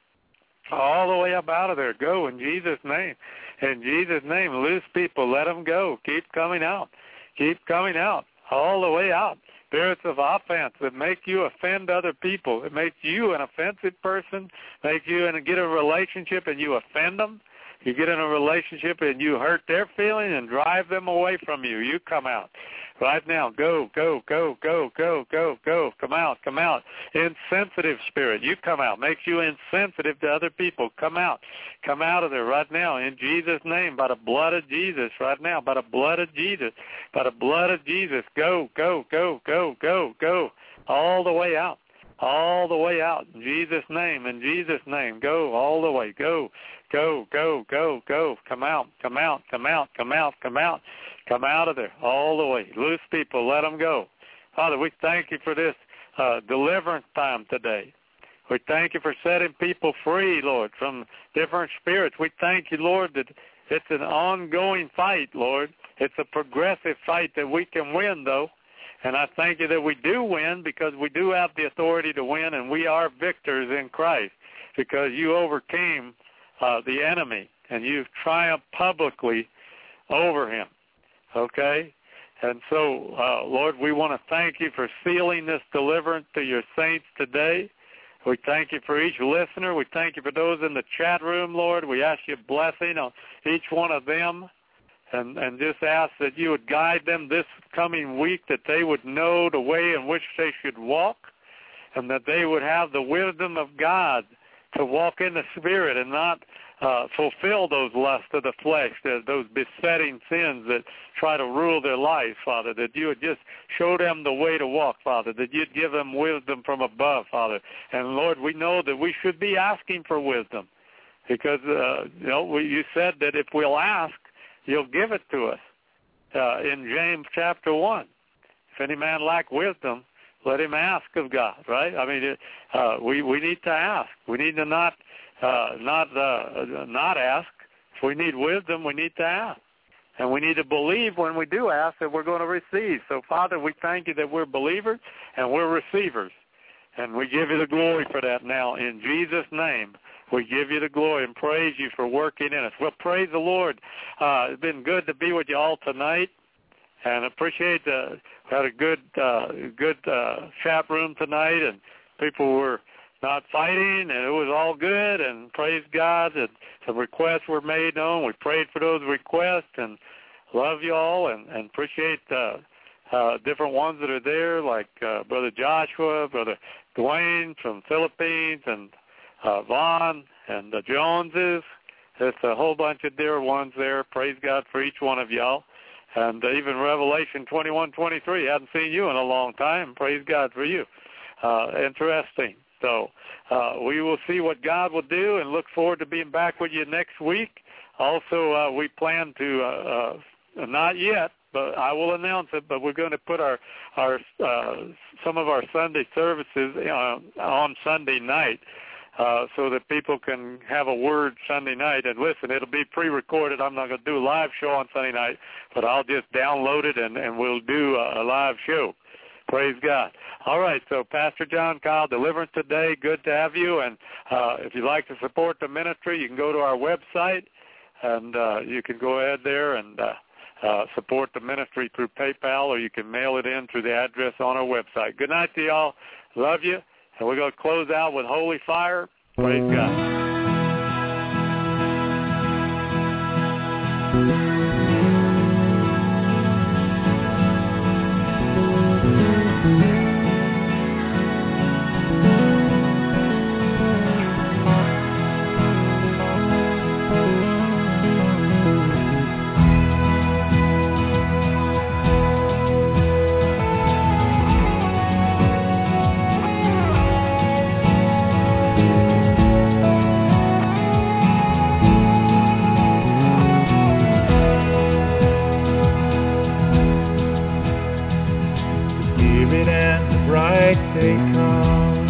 All the way up out of there. Go in Jesus' name. In Jesus' name, loose people. Let them go. Keep coming out. Keep coming out. All the way out. Spirits of offense that make you offend other people. It makes you an offensive person. Make you and get a relationship and you offend them. You get in a relationship and you hurt their feelings and drive them away from you. You come out. Right now, go, go, go, go, go, go, go. Come out, come out. Insensitive spirit, you come out. Makes you insensitive to other people. Come out. Come out of there right now in Jesus' name, by the blood of Jesus right now, by the blood of Jesus, by the blood of Jesus. Go, go, go, go, go, go. All the way out. All the way out in Jesus' name, in Jesus' name. Go all the way. Go, go, go, go, go. Come out, come out, come out, come out, come out. Come out of there all the way. Loose people, let them go. Father, we thank you for this uh, deliverance time today. We thank you for setting people free, Lord, from different spirits. We thank you, Lord, that it's an ongoing fight, Lord. It's a progressive fight that we can win, though. And I thank you that we do win because we do have the authority to win, and we are victors in Christ because you overcame uh, the enemy, and you've triumphed publicly over him, okay? And so, uh, Lord, we want to thank you for sealing this deliverance to your saints today. We thank you for each listener. We thank you for those in the chat room, Lord. We ask you blessing on each one of them. And, and just ask that you would guide them this coming week, that they would know the way in which they should walk, and that they would have the wisdom of God to walk in the Spirit and not uh, fulfill those lusts of the flesh, those besetting sins that try to rule their lives, Father, that you would just show them the way to walk, Father, that you'd give them wisdom from above, Father. And, Lord, we know that we should be asking for wisdom because, uh, you know, we, you said that if we'll ask, you'll give it to us uh, in James chapter one. If any man lack wisdom, let him ask of God, right? I mean, uh, we, we need to ask. We need to not uh, not uh, not ask. If we need wisdom, we need to ask. And we need to believe when we do ask that we're going to receive. So, Father, we thank you that we're believers and we're receivers. And we give you the glory for that now. In Jesus' name, we give you the glory and praise you for working in us. Well, praise the Lord. Uh, it's been good to be with you all tonight, and appreciate the we had a good uh, good uh, chat room tonight, and people were not fighting, and it was all good. And praise God that some requests were made known. We prayed for those requests, and love you all, and, and appreciate uh, uh, different ones that are there, like uh, Brother Joshua, Brother Dwayne from Philippines, and Uh, Vaughn and the Joneses. There's a whole bunch of dear ones there. Praise God for each one of y'all. And uh, even Revelation twenty-one twenty-three. Hadn't seen you in a long time. Praise God for you. Uh, interesting. So uh, we will see what God will do and look forward to being back with you next week. Also, uh, we plan to, uh, uh, not yet, but I will announce it, but we're going to put our, our uh, some of our Sunday services uh, on Sunday night. Uh, so that people can have a word Sunday night. And listen, it'll be pre-recorded. I'm not going to do a live show on Sunday night, but I'll just download it and, and we'll do a, a live show. Praise God. All right, so Pastor John Kyle, Deliverance Today, good to have you. And uh, if you'd like to support the ministry, you can go to our website, and uh, you can go ahead there and uh, uh, support the ministry through PayPal, or you can mail it in through the address on our website. Good night to y'all. Love you. And we're going to close out with Holy Fire. Praise God. They come.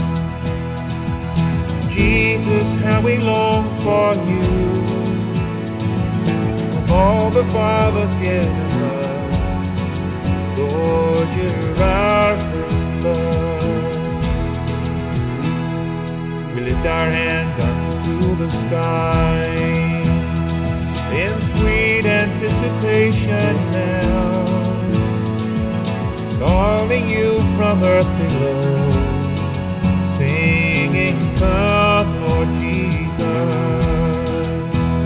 Jesus, how we long for you. Of all the Father's given us, Lord, you're our first love. We lift our hands unto the sky in sweet anticipation now, calling you from earth below, singing, come, Lord Jesus.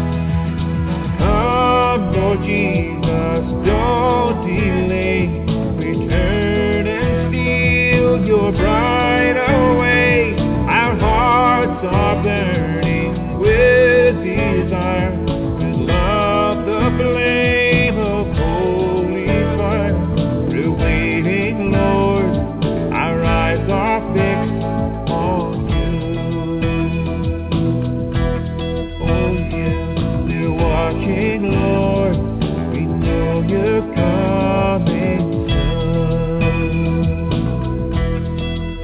Come, Lord Jesus, don't delay. Return and steal your bride away. Our hearts are burning with desire to love the flame of holy fire. We're waiting, Lord, our eyes are fixed on you. Oh yes, we're watching, Lord, we know you're coming soon.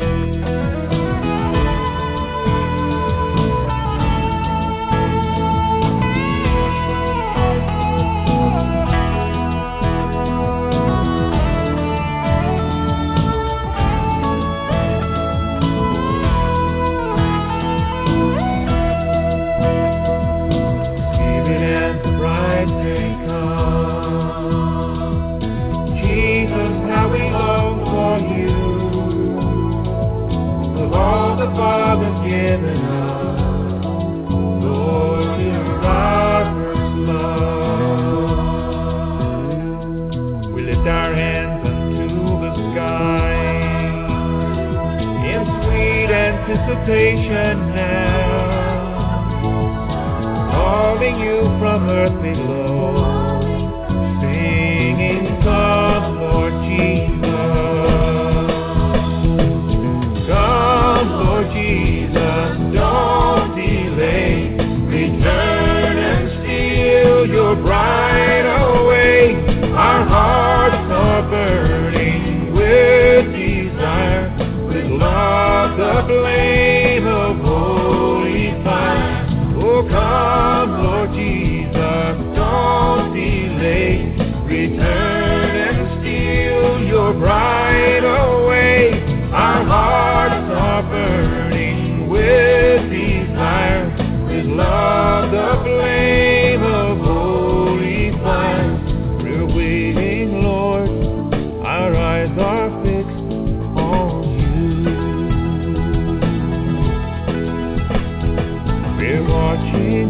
from earth below, singing, come, Lord Jesus. Come, Lord Jesus, don't delay. Return and steal your bride away. Our hearts are burning with desire, with love the flame of holy fire. Oh, come, Lord Jesus, don't delay. Return and steal your bride away. Our hearts are burning with desire, with love the flame of holy fire. We're waiting, Lord, our eyes are fixed on you. We're watching